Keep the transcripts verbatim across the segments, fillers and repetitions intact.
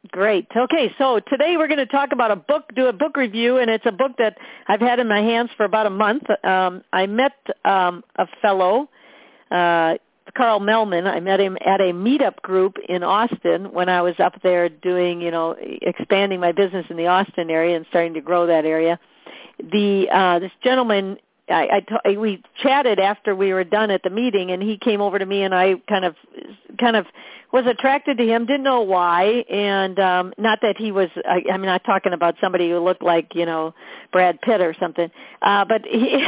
Great. Okay, so today we're going to talk about a book, do a book review, and it's a book that I've had in my hands for about a month. Um, I met um, a fellow, uh, Carl Mellman. I met him at a meetup group in Austin when I was up there doing, you know, expanding my business in the Austin area and starting to grow that area. The uh, this gentleman, I, I t- we chatted after we were done at the meeting, and he came over to me, and I kind of, kind of was attracted to him. Didn't know why, and um, not that he was. I, I'm not talking about somebody who looked like, you know, Brad Pitt or something, uh, but he,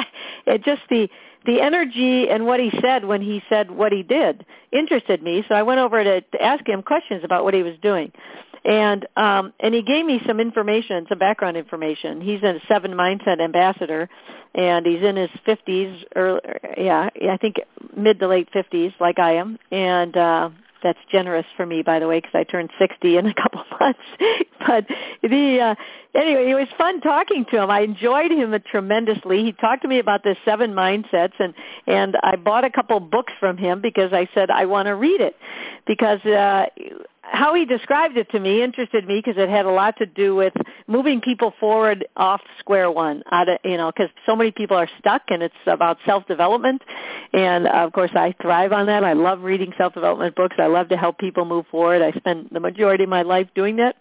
it just the the energy and what he said when he said what he did interested me. So I went over to, to ask him questions about what he was doing. And um, and he gave me some information, some background information. He's a Seven Mindset ambassador, and he's in his fifties, or yeah, I think mid to late fifties, like I am. And uh, that's generous for me, by the way, because I turned sixty in a couple of months. But the uh, anyway, it was fun talking to him. I enjoyed him tremendously. He talked to me about the seven mindsets, and and I bought a couple books from him because I said I want to read it, because uh, how he described it to me interested me, because it had a lot to do with moving people forward off square one, out of, you know, because so many people are stuck, and it's about self-development. And, uh, of course, I thrive on that. I love reading self-development books. I love to help people move forward. I spend the majority of my life doing that.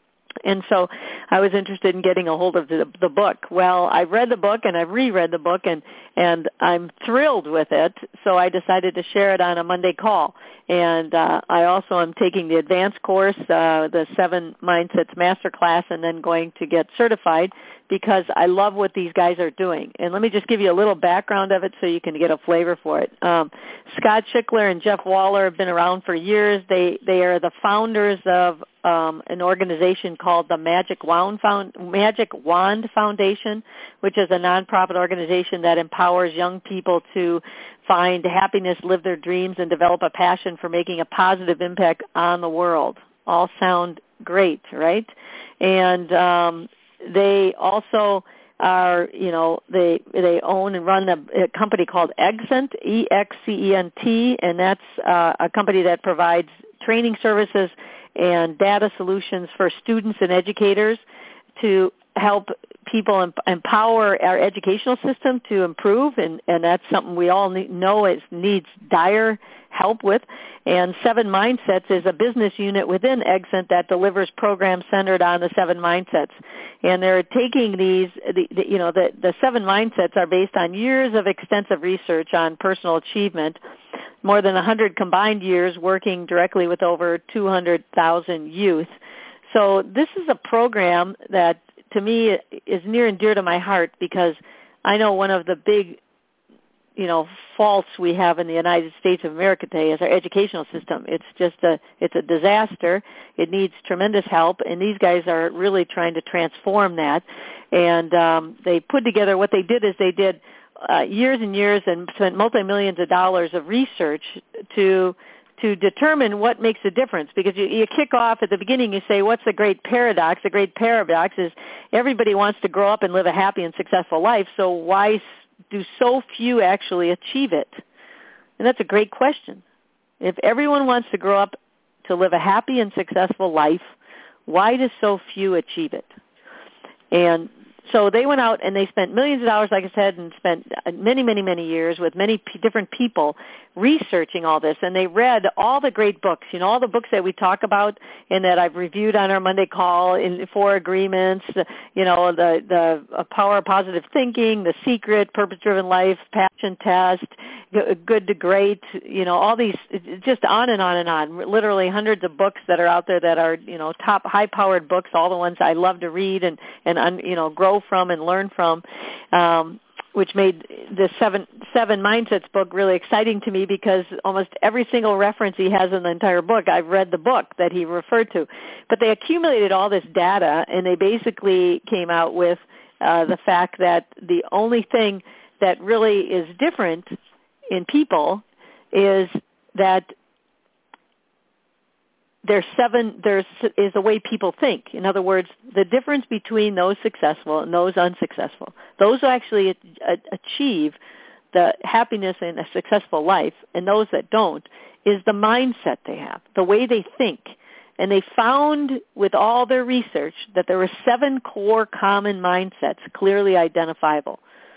And so I was interested in getting a hold of the, the book. Well, I've read the book, and I've reread the book, and, and I'm thrilled with it, so I decided to share it on a Monday call. And uh, I also am taking the advanced course, uh, the Seven Mindsets Masterclass, and then going to get certified, because I love what these guys are doing. And let me just give you a little background of it so you can get a flavor for it. Um, Scott Schickler and Jeff Waller have been around for years. They they are the founders of um, an organization called the Magic Wand, Found, Magic Wand Foundation, which is a nonprofit organization that empowers young people to find happiness, live their dreams, and develop a passion for making a positive impact on the world. All sound great, right? And um, they also are, you know, they they own and run a, a company called Excent, E X C E N T, and that's uh, a company that provides training services and data solutions for students and educators to help people em- empower our educational system to improve, and, and that's something we all need, know is needs dire help with. And Seven Mindsets is a business unit within Excent that delivers programs centered on the seven mindsets. And they're taking these, the, the, you know, the, the seven mindsets are based on years of extensive research on personal achievement, more than one hundred combined years working directly with over two hundred thousand youth. So this is a program that, to me, is near and dear to my heart, because I know one of the big, you know, faults we have in the United States of America today is our educational system. It's just a, it's a disaster. It needs tremendous help, and these guys are really trying to transform that. And um, they put together, what they did is they did uh, years and years and spent multi-millions of dollars of research to to determine what makes a difference, because you, you kick off at the beginning, you say, what's the great paradox? The great paradox is everybody wants to grow up and live a happy and successful life, so why do so few actually achieve it? And that's a great question. If everyone wants to grow up to live a happy and successful life, why do so few achieve it? And so they went out and they spent millions of dollars, like I said, and spent many, many, many years with many p- different people researching all this. And they read all the great books, you know, all the books that we talk about and that I've reviewed on our Monday call, in Four Agreements, you know, the, the Power of Positive Thinking, The Secret, Purpose-Driven Life, Passion Test, Good to Great, you know, all these, just on and on and on, literally hundreds of books that are out there that are, you know, top high-powered books, all the ones I love to read and, and you know, grow from and learn from, um, which made the seven, seven Mindsets book really exciting to me, because almost every single reference he has in the entire book, I've read the book that he referred to. But they accumulated all this data, and they basically came out with uh, the fact that the only thing that really is different in people is that there's seven, there's is the way people think. In other words, the difference between those successful and those unsuccessful, those who actually a, a, achieve the happiness in a successful life and those that don't, is the mindset they have, the way they think. And they found with all their research that there were seven core common mindsets clearly identifiable.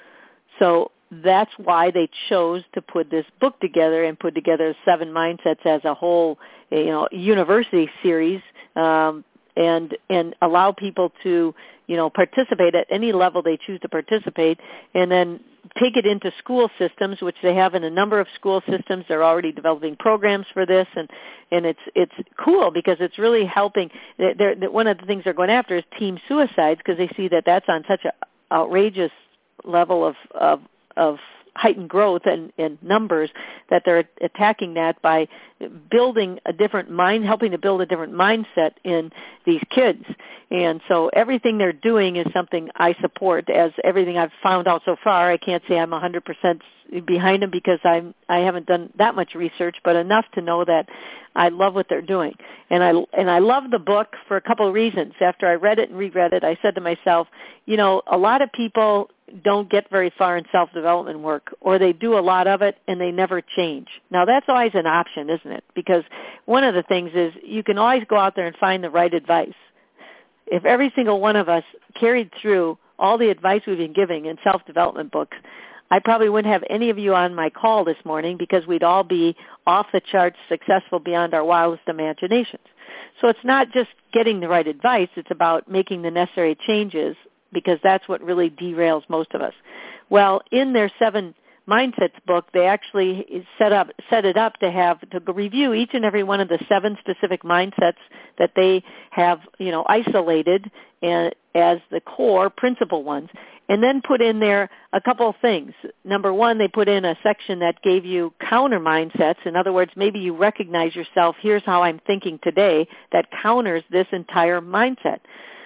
So that's why they chose to put this book together and put together seven mindsets as a whole, you know, university series, um, and and allow people to, you know, participate at any level they choose to participate, and then take it into school systems, which they have in a number of school systems. They're already developing programs for this, and and it's it's cool because it's really helping. They're, they're, one of the things they're going after is teen suicides, because they see that that's on such an outrageous level of of of heightened growth and, and numbers, that they're attacking that by building a different mind, helping to build a different mindset in these kids. And so everything they're doing is something I support. As everything I've found out so far, I can't say I'm one hundred percent behind them because I'm, I haven't done that much research, but enough to know that I love what they're doing. And I, and I love the book for a couple of reasons. After I read it and reread it, I said to myself, you know, a lot of people don't get very far in self-development work, or they do a lot of it and they never change. Now, that's always an option, isn't it? Because one of the things is you can always go out there and find the right advice. If every single one of us carried through all the advice we've been giving in self-development books, I probably wouldn't have any of you on my call this morning, because we'd all be off the charts successful beyond our wildest imaginations. So it's not just getting the right advice, it's about making the necessary changes, because that's what really derails most of us. Well, in their seven mindsets book, they actually set up set it up to have to review each and every one of the seven specific mindsets that they have, you know, isolated and as the core principal ones, and then put in there a couple of things. Number one, they put in a section that gave you counter mindsets. In other words, maybe you recognize yourself, here's how I'm thinking today, that counters this entire mindset.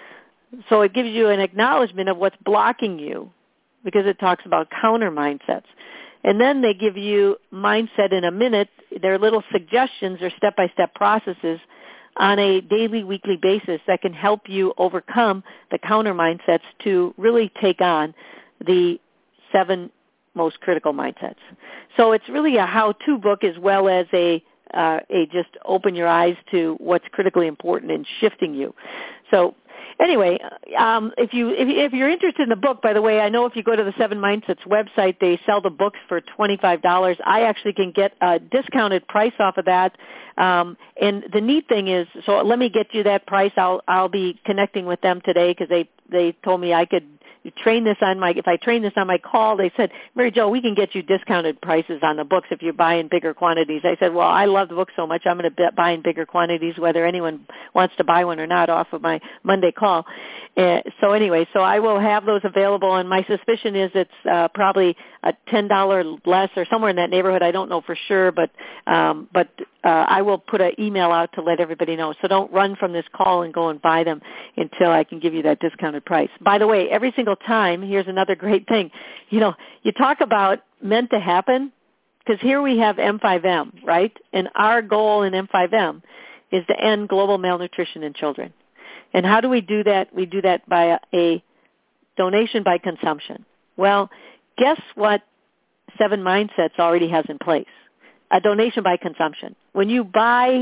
So it gives you an acknowledgement of what's blocking you, because it talks about counter mindsets. And then they give you Mindset in a Minute. They're little suggestions or step-by-step processes on a daily, weekly basis that can help you overcome the counter mindsets to really take on the seven most critical mindsets. So it's really a how-to book as well as a uh, a just open your eyes to what's critically important in shifting you. So anyway, um, if you if, if you're interested in the book, by the way, I know if you go to the Seven Mindsets website, they sell the books for twenty-five dollars. I actually can get a discounted price off of that. Um, and the neat thing is, so let me get you that price. I'll I'll be connecting with them today, because they they told me I could train this on my, if I train this on my call, they said, Mary Jo, we can get you discounted prices on the books if you buy in bigger quantities. I said, well, I love the book so much, I'm going to buy in bigger quantities, whether anyone wants to buy one or not, off of my Monday call. Uh, so anyway, so I will have those available, and my suspicion is it's uh, probably a ten dollars less or somewhere in that neighborhood. I don't know for sure, but um, but uh, I will put an email out to let everybody know. So don't run from this call and go and buy them until I can give you that discounted price. By the way, every single time, here's another great thing. You know, you talk about meant to happen, because here we have M five M, right? And our goal in M five M is to end global malnutrition in children. And how do we do that? We do that by a, a donation by consumption. Well, guess what Seven Mindsets already has in place? A donation by consumption. When you buy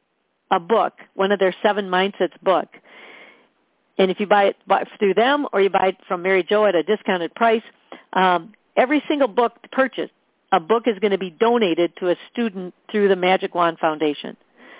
a book, one of their Seven Mindsets book, and if you buy it through them or you buy it from Mary Jo at a discounted price, um, every single book purchased, a book is going to be donated to a student through the Magic Wand Foundation.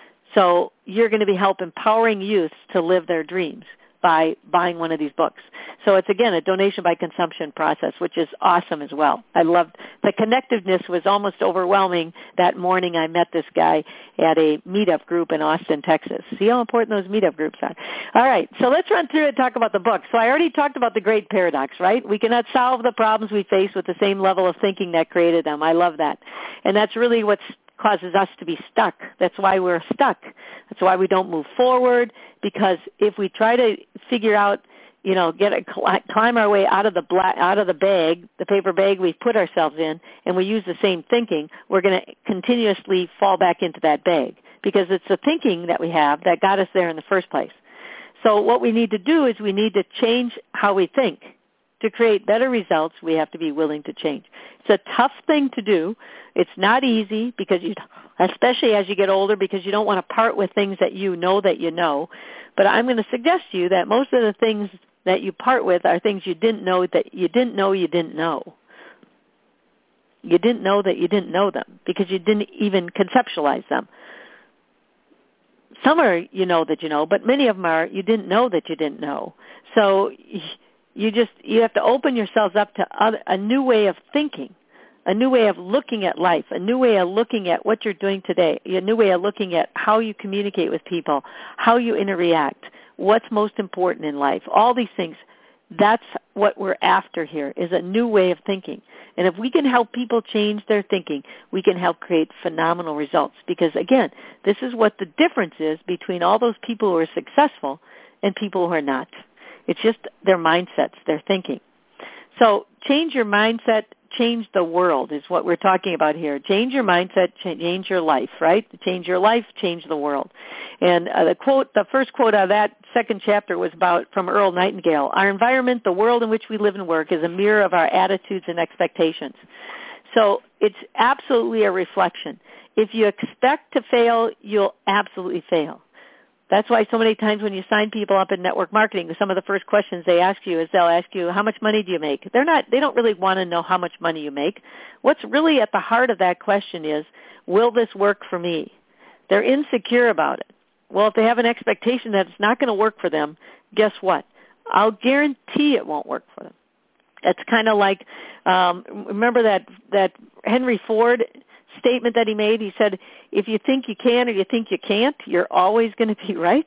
So you're going to be help empowering youth to live their dreams by buying one of these books. So it's, again, a donation by consumption process, which is awesome as well. I loved the connectiveness was almost overwhelming that morning I met this guy at a meetup group in Austin, Texas. See how important those meetup groups are. All right, so let's run through and talk about the book. So I already talked about the great paradox, right? We cannot solve the problems we face with the same level of thinking that created them. I love that. And that's really what's causes us to be stuck. That's why we're stuck. That's why we don't move forward, because if we try to figure out, you know, get a, climb our way out of the black, out of the bag, the paper bag we've put ourselves in, and we use the same thinking, we're going to continuously fall back into that bag, because it's the thinking that we have that got us there in the first place. So what we need to do is we need to change how we think. to create better results, we have to be willing to change. It's a tough thing to do. It's not easy, because you, especially as you get older, because you don't want to part with things that you know that you know. But I'm going to suggest to you that most of the things that you part with are things you didn't know that you didn't know you didn't know. You didn't know that you didn't know them because you didn't even conceptualize them. Some are you know that you know, but many of them are you didn't know that you didn't know. So you just you have to open yourselves up to other, a new way of thinking, a new way of looking at life, a new way of looking at what you're doing today, a new way of looking at how you communicate with people, how you interact, what's most important in life, all these things. That's what we're after here, is a new way of thinking. And if we can help people change their thinking, we can help create phenomenal results. Because, again, this is what the difference is between all those people who are successful and people who are not. It's just their mindsets, their thinking. So change your mindset, change the world is what we're talking about here. Change your mindset, change your life, right? Change your life, change the world. And uh, the quote, the first quote out of that second chapter was about from Earl Nightingale. Our environment, the world in which we live and work, is a mirror of our attitudes and expectations. So it's absolutely a reflection. If you expect to fail, you'll absolutely fail. That's why so many times when you sign people up in network marketing, some of the first questions they ask you is they'll ask you, how much money do you make? They're not, they don't really want to know how much money you make. What's really at the heart of that question is, will this work for me? They're insecure about it. Well, if they have an expectation that it's not going to work for them, guess what? I'll guarantee it won't work for them. It's kind of like, um, remember that, that Henry Ford statement that he made? He said, if you think you can or you think you can't, you're always going to be right.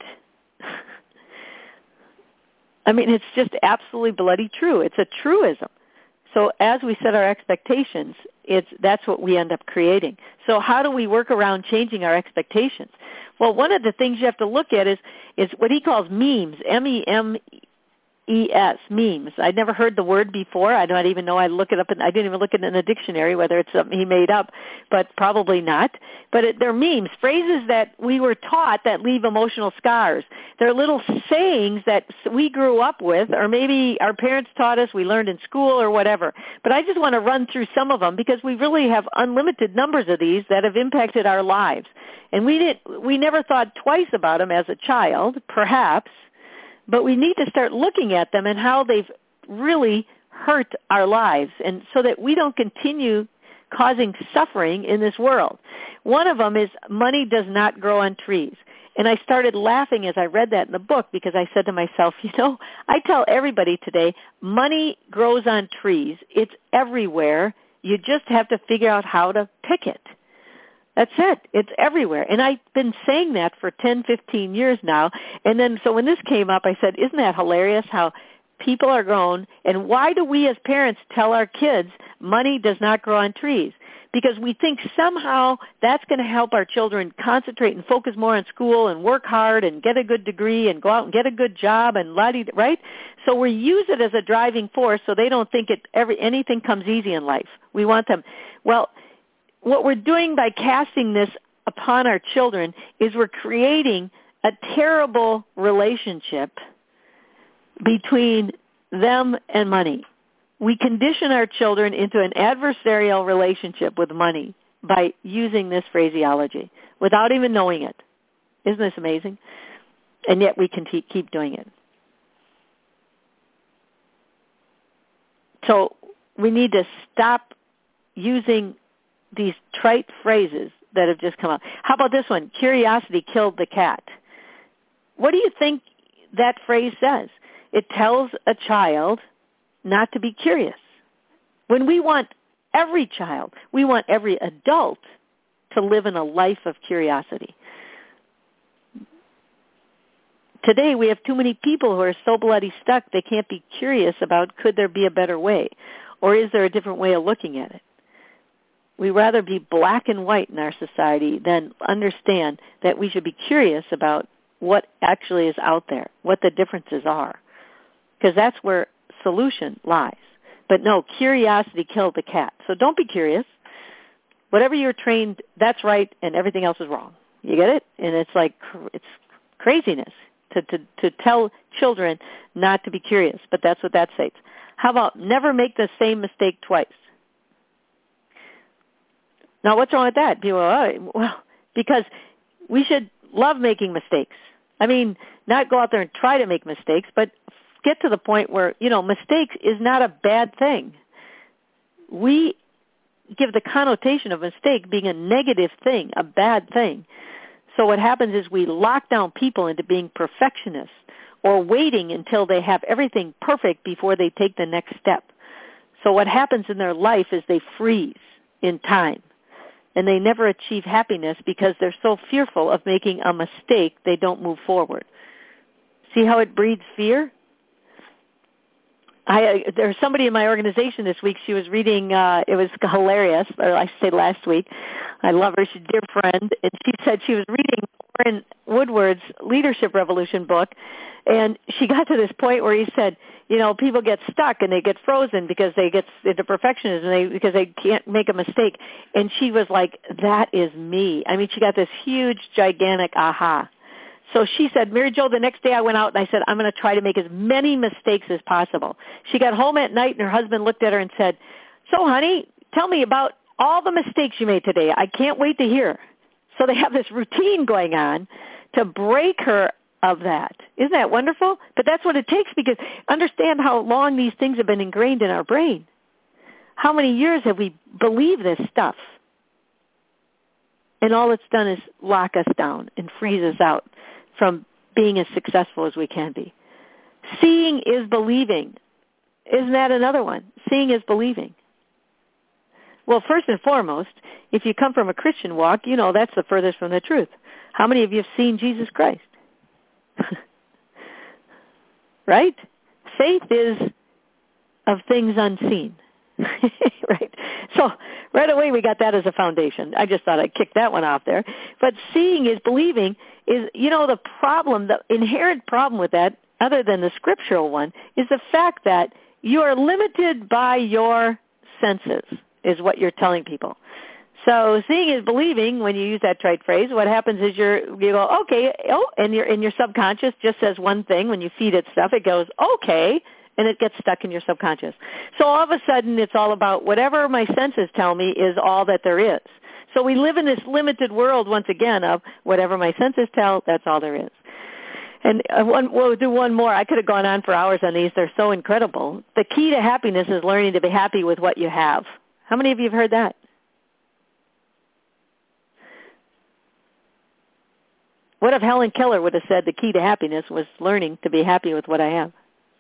I mean, it's just absolutely bloody true. It's a truism. So as we set our expectations, it's that's what we end up creating. So how do we work around changing our expectations? Well, one of the things you have to look at is is what he calls memes, M E M E S, memes. I'd never heard the word before. I don't even know. I look it up, and I didn't even look it in the dictionary whether it's something he made up, but probably not. But it, they're memes, phrases that we were taught that leave emotional scars. They're little sayings that we grew up with, or maybe our parents taught us, we learned in school or whatever. But I just want to run through some of them because we really have unlimited numbers of these that have impacted our lives. And we did, we never thought twice about them as a child, perhaps. But we need to start looking at them and how they've really hurt our lives, and so that we don't continue causing suffering in this world. One of them is money does not grow on trees. And I started laughing as I read that in the book because I said to myself, you know, I tell everybody today, money grows on trees. It's everywhere. You just have to figure out how to pick it. That's it. It's everywhere. And I've been saying that for ten, fifteen years now. And then so when this came up, I said, isn't that hilarious how people are grown? And why do we as parents tell our kids money does not grow on trees? Because we think somehow that's going to help our children concentrate and focus more on school and work hard and get a good degree and go out and get a good job and la-di, right? So we use it as a driving force so they don't think it every anything comes easy in life. We want them. Well, what we're doing by casting this upon our children is we're creating a terrible relationship between them and money. We condition our children into an adversarial relationship with money by using this phraseology without even knowing it. Isn't this amazing? And yet we can te- keep doing it. So we need to stop using these trite phrases that have just come up. How about this one? Curiosity killed the cat. What do you think that phrase says? It tells a child not to be curious. When we want every child, we want every adult to live in a life of curiosity. Today we have too many people who are so bloody stuck they can't be curious about could there be a better way, or is there a different way of looking at it. We rather be black and white in our society than understand that we should be curious about what actually is out there, what the differences are, because that's where solution lies. But no, curiosity killed the cat. So don't be curious. Whatever you're trained, that's right, and everything else is wrong. You get it? And it's like, it's craziness to, to, to tell children not to be curious, but that's what that states. How about never make the same mistake twice? Now, what's wrong with that? People are, oh, well, because we should love making mistakes. I mean, not go out there and try to make mistakes, but get to the point where, you know, mistakes is not a bad thing. We give the connotation of mistake being a negative thing, a bad thing. So what happens is we lock down people into being perfectionists or waiting until they have everything perfect before they take the next step. So what happens in their life is they freeze in time, and they never achieve happiness because they're so fearful of making a mistake they don't move forward. See how it breeds fear? I, uh, there's somebody in my organization this week. She was reading, uh, it was hilarious, or I should say last week. I love her. She's a dear friend. And she said she was reading Warren Woodward's Leadership Revolution book, and she got to this point where he said, you know, people get stuck and they get frozen because they get into perfectionism, they, because they can't make a mistake. And she was like, that is me. I mean, she got this huge, gigantic aha. So she said, Mary Jo, the next day I went out and I said, I'm going to try to make as many mistakes as possible. She got home at night and her husband looked at her and said, so honey, tell me about all the mistakes you made today. I can't wait to hear. So they have this routine going on to break her of that. Isn't that wonderful? But that's what it takes, because understand how long these things have been ingrained in our brain. How many years have we believed this stuff? And all it's done is lock us down and freeze us out from being as successful as we can be. Seeing is believing. Isn't that another one? Seeing is believing. Well, first and foremost, if you come from a Christian walk, you know that's the furthest from the truth. How many of you have seen Jesus Christ? Right? Faith is of things unseen. Right? So right away we got that as a foundation. I just thought I'd kick that one off there. But seeing is believing is, you know, the problem, the inherent problem with that, other than the scriptural one, is the fact that you are limited by your senses, is what you're telling people. So seeing is believing, when you use that trite phrase, what happens is you're, you go, okay, oh, and your and your subconscious just says one thing. When you feed it stuff, it goes, okay, and it gets stuck in your subconscious. So all of a sudden it's all about whatever my senses tell me is all that there is. So we live in this limited world, once again, of whatever my senses tell, that's all there is. And uh, one, we'll do one more. I could have gone on for hours on these. They're so incredible. The key to happiness is learning to be happy with what you have. How many of you have heard that? What if Helen Keller would have said the key to happiness was learning to be happy with what I have?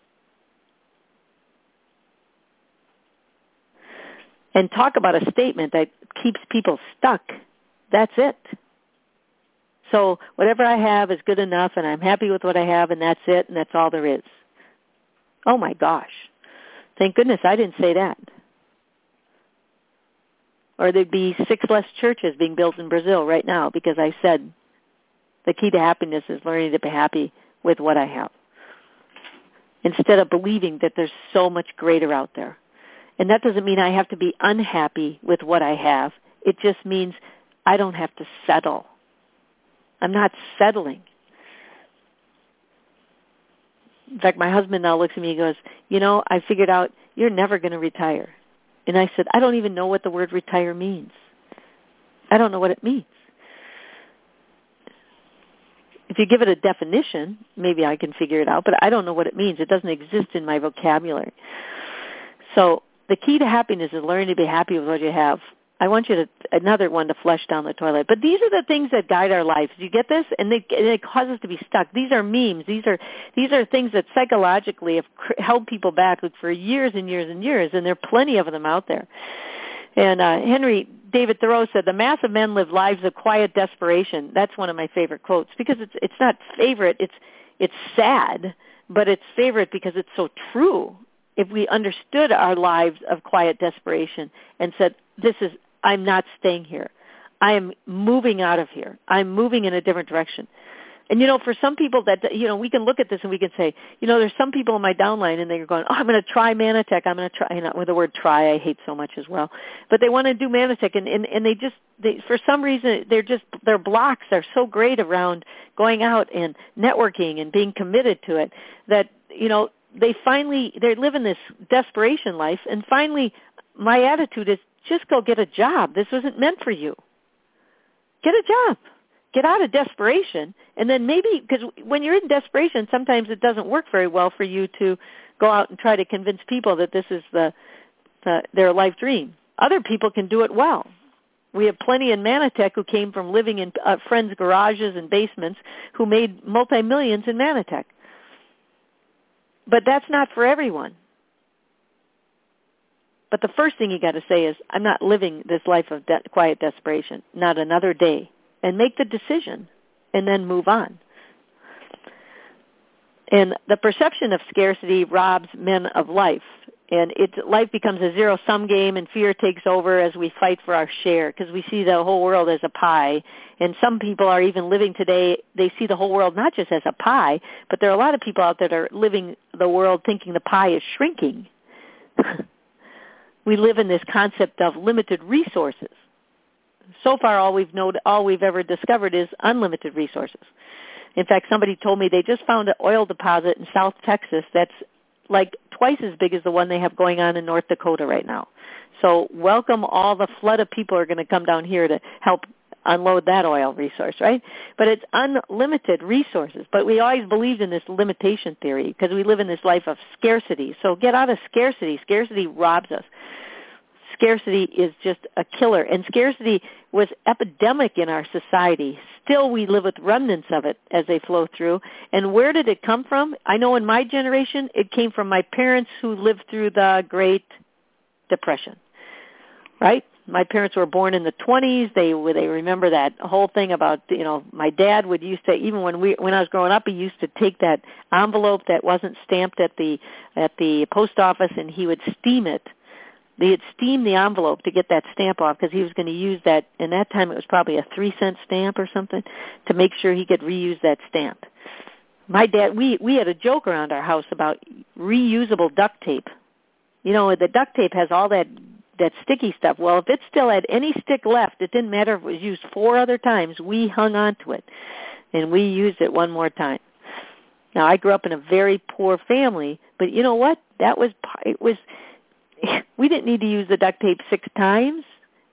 And talk about a statement that keeps people stuck. That's it. So whatever I have is good enough, and I'm happy with what I have, and that's it, and that's all there is. Oh, my gosh. Thank goodness I didn't say that. Or there'd be six less churches being built in Brazil right now because I said the key to happiness is learning to be happy with what I have, instead of believing that there's so much greater out there. And that doesn't mean I have to be unhappy with what I have. It just means I don't have to settle. I'm not settling. In fact, my husband now looks at me and goes, you know, I figured out you're never going to retire. And I said, I don't even know what the word retire means. I don't know what it means. If you give it a definition, maybe I can figure it out, but I don't know what it means. It doesn't exist in my vocabulary. So the key to happiness is learning to be happy with what you have. I want you to, another one to flush down the toilet. But these are the things that guide our lives. Do you get this? And they, and they cause us to be stuck. These are memes. These are these are things that psychologically have held people back for years and years and years, and there are plenty of them out there. And uh, Henry David Thoreau said, the mass of men live lives of quiet desperation. That's one of my favorite quotes, because it's it's not favorite. It's it's sad, but it's favorite because it's so true. If we understood our lives of quiet desperation and said, this is, I'm not staying here. I am moving out of here. I'm moving in a different direction. And, you know, for some people that, you know, we can look at this and we can say, you know, there's some people in my downline and they're going, oh, I'm going to try Manatech. I'm going to try, you know, with the word try, I hate so much as well. But they want to do Manatech, and, and, and they just, they, for some reason, they're just, their blocks are so great around going out and networking and being committed to it that, you know, they finally, they're living this desperation life, and finally my attitude is just go get a job. This wasn't meant for you. Get a job. Get out of desperation, and then maybe, because when you're in desperation, sometimes it doesn't work very well for you to go out and try to convince people that this is the, the their life dream. Other people can do it well. We have plenty in Manatech who came from living in uh, friends' garages and basements who made multi-millions in Manatech. But that's not for everyone. But the first thing you got to say is, I'm not living this life of de- quiet desperation, not another day. And make the decision, and then move on. And the perception of scarcity robs men of life. And it, life becomes a zero-sum game, and fear takes over as we fight for our share, because we see the whole world as a pie. And some people are even living today, they see the whole world not just as a pie, but there are a lot of people out there that are living the world thinking the pie is shrinking. We live in this concept of limited resources. So far, all we've known, all we've ever discovered is unlimited resources. In fact, somebody told me they just found an oil deposit in South Texas that's like twice as big as the one they have going on in North Dakota right now. So welcome all the flood of people who are going to come down here to help unload that oil resource, right? But it's unlimited resources. But we always believed in this limitation theory because we live in this life of scarcity. So get out of scarcity. Scarcity robs us. Scarcity is just a killer. And scarcity was epidemic in our society. Still, we live with remnants of it as they flow through. And where did it come from? I know in my generation, it came from my parents who lived through the Great Depression, right? My parents were born in the twenties. They they remember that whole thing about, you know, my dad would used to, even when we when I was growing up, he used to take that envelope that wasn't stamped at the at the post office, and he would steam it. They had steamed the envelope to get that stamp off because he was going to use that, and that time it was probably a three-cent stamp or something, to make sure he could reuse that stamp. My dad, we, we had a joke around our house about reusable duct tape. You know, the duct tape has all that, that sticky stuff. Well, if it still had any stick left, it didn't matter if it was used four other times, we hung on to it, and we used it one more time. Now, I grew up in a very poor family, but you know what? That was, it was... We didn't need to use the duct tape six times.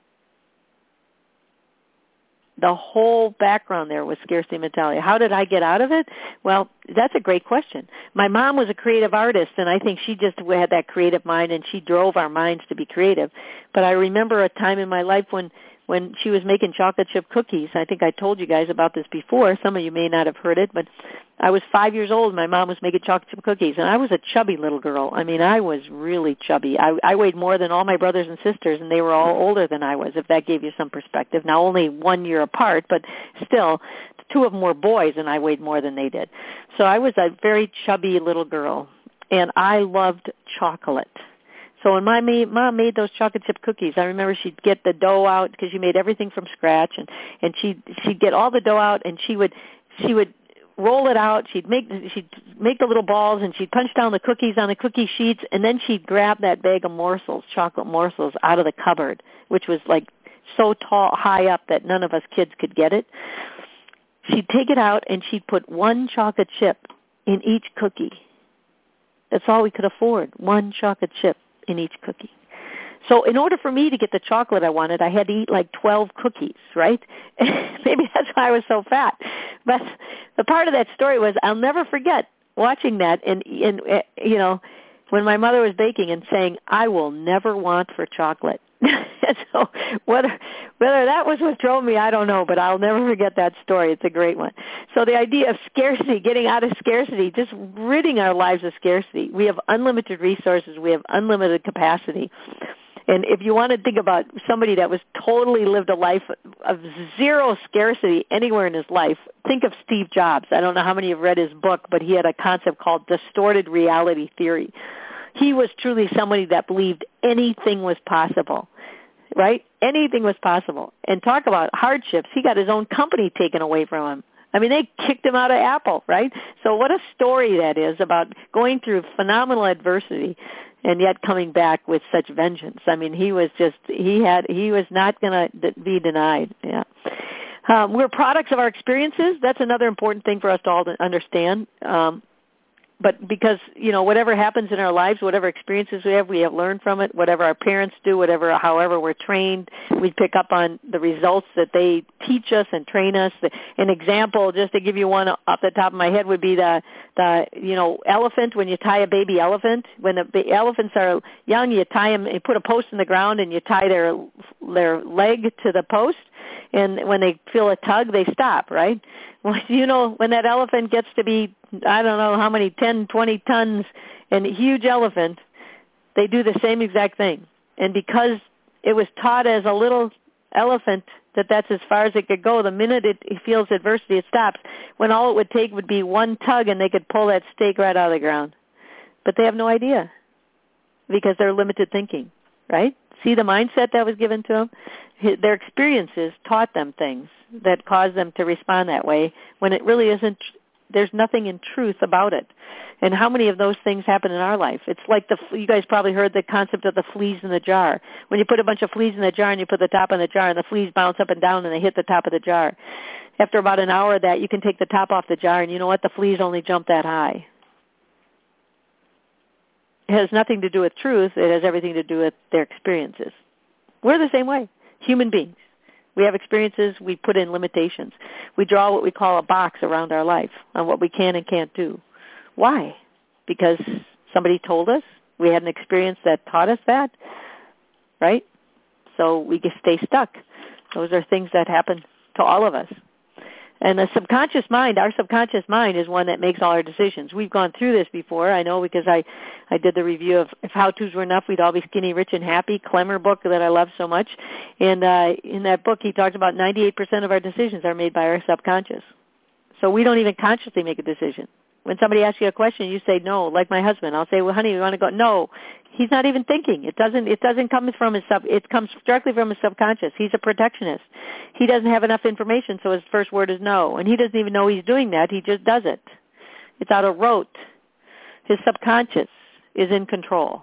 The whole background there was scarcity mentality. How did I get out of it? Well, that's a great question. My mom was a creative artist, and I think she just had that creative mind, and she drove our minds to be creative. But I remember a time in my life when, when she was making chocolate chip cookies. I think I told you guys about this before. Some of you may not have heard it, but I was five years old. My mom was making chocolate chip cookies, and I was a chubby little girl. I mean, I was really chubby. I, I weighed more than all my brothers and sisters, and they were all older than I was, if that gave you some perspective. Now, only one year apart, but still, two of them were boys, and I weighed more than they did. So I was a very chubby little girl, and I loved chocolate. So when my mom made those chocolate chip cookies, I remember she'd get the dough out because she made everything from scratch, and and she'd she'd get all the dough out, and she would she would roll it out. She'd make she'd make the little balls, and she'd punch down the cookies on the cookie sheets, and then she'd grab that bag of morsels, chocolate morsels, out of the cupboard, which was like so tall, high up that none of us kids could get it. She'd take it out, and she'd put one chocolate chip in each cookie. That's all we could afford, one chocolate chip in each cookie. So in order for me to get the chocolate I wanted, I had to eat like twelve cookies, right? Maybe that's why I was so fat. But the part of that story was I'll never forget watching that and, and you know, when my mother was baking and saying, I will never want for chocolate. And so whether whether that was what drove me, I don't know, but I'll never forget that story. It's a great one. So the idea of scarcity, getting out of scarcity, just ridding our lives of scarcity. We have unlimited resources. We have unlimited capacity. And if you want to think about somebody that was totally lived a life of zero scarcity anywhere in his life, think of Steve Jobs. I don't know how many have read his book, but he had a concept called distorted reality theory. He was truly somebody that believed anything was possible, right? Anything was possible. And talk about hardships. He got his own company taken away from him. I mean, they kicked him out of Apple, right? So what a story that is about going through phenomenal adversity and yet coming back with such vengeance. I mean, he was just, he had, he was not going to be denied. Yeah. Um, we're products of our experiences. That's another important thing for us to all to understand. Um, but because, you know, whatever happens in our lives, whatever experiences we have, we have learned from it. Whatever our parents do, whatever, however we're trained, we pick up on the results that they teach us and train us. An example, just to give you one off the top of my head, would be the, the you know, elephant. When you tie a baby elephant, when the, the elephants are young, you tie them, you put a post in the ground and you tie their their leg to the post. And when they feel a tug, they stop, right? Well, you know, when that elephant gets to be, I don't know how many, ten, twenty tons, and a huge elephant, they do the same exact thing. And because it was taught as a little elephant that that's as far as it could go, the minute it feels adversity, it stops, when all it would take would be one tug and they could pull that stake right out of the ground. But they have no idea because they're limited thinking, right? See the mindset that was given to them? Their experiences taught them things that caused them to respond that way when it really isn't, there's nothing in truth about it. And how many of those things happen in our life? It's like the, you guys probably heard the concept of the fleas in the jar. When you put a bunch of fleas in the jar and you put the top in the jar and the fleas bounce up and down and they hit the top of the jar. After about an hour of that, you can take the top off the jar and you know what? The fleas only jump that high. It has nothing to do with truth. It has everything to do with their experiences. We're the same way. Human beings. We have experiences. We put in limitations. We draw what we call a box around our life on what we can and can't do. Why? Because somebody told us. We had an experience that taught us that, right? So we just stay stuck. Those are things that happen to all of us. And the subconscious mind, our subconscious mind is one that makes all our decisions. We've gone through this before. I know because I, I did the review of If How-Tos Were Enough, We'd All Be Skinny, Rich, and Happy, Klemmer book that I love so much. And uh, in that book, he talked about ninety-eight percent of our decisions are made by our subconscious. So we don't even consciously make a decision. When somebody asks you a question, you say no, like my husband. I'll say, well, honey, you want to go? No. He's not even thinking. It doesn't It doesn't come from his sub. It comes directly from his subconscious. He's a protectionist. He doesn't have enough information, so his first word is no. And he doesn't even know he's doing that. He just does it. It's out of rote. His subconscious is in control.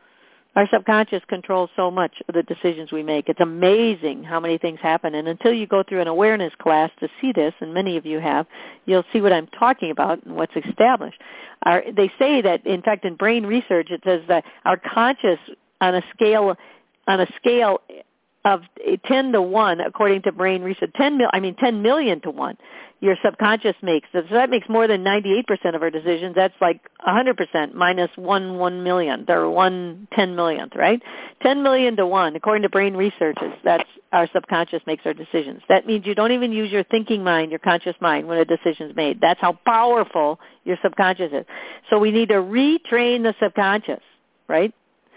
Our subconscious controls so much of the decisions we make. It's amazing how many things happen. And until you go through an awareness class to see this, and many of you have, you'll see what I'm talking about and what's established. Our, they say that, in fact, in brain research, it says that our conscious on a scale on a scale of ten to one, according to brain research, ten mil, I mean ten million to one, your subconscious makes. So that makes more than ninety-eight percent of our decisions. That's like one hundred percent minus one one millionth or one ten millionth, right? ten million to one, according to brain researchers, that's our subconscious makes our decisions. That means you don't even use your thinking mind, your conscious mind, when a decision's made. That's how powerful your subconscious is. So we need to retrain the subconscious, right?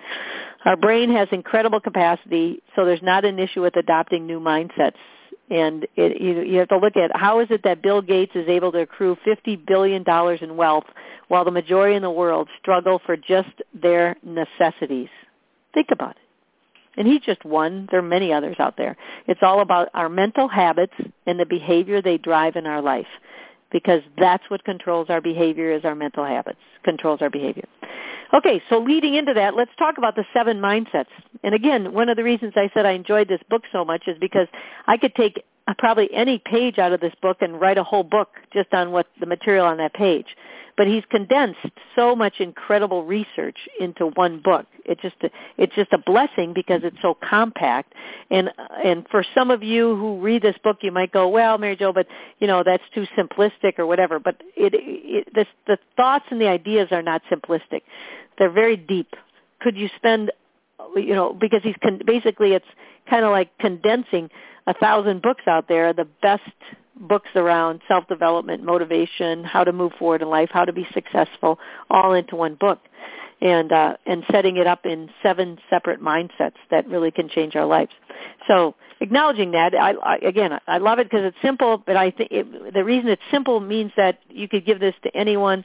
Our brain has incredible capacity, so there's not an issue with adopting new mindsets. And it, you, you have to look at how is it that Bill Gates is able to accrue fifty billion dollars in wealth while the majority in the world struggle for just their necessities. Think about it. And he's just one. There are many others out there. It's all about our mental habits and the behavior they drive in our life, because that's what controls our behavior is our mental habits, controls our behavior. Okay, so leading into that, let's talk about the seven mindsets. And again, one of the reasons I said I enjoyed this book so much is because I could take probably any page out of this book and write a whole book just on what the material on that page. But he's condensed so much incredible research into one book. It just it's just a blessing because it's so compact. And and for some of you who read this book, you might go, well, Mary Jo, but you know that's too simplistic or whatever. But it, it this, the thoughts and the ideas are not simplistic; they're very deep. Could you spend, you know, because he's con- basically it's kind of like condensing a thousand books out there, the best books around self-development, motivation, how to move forward in life, how to be successful, all into one book, and uh, and setting it up in seven separate mindsets that really can change our lives. So acknowledging that, I, I, again, I love it because it's simple, but I think it, the reason it's simple means that you could give this to anyone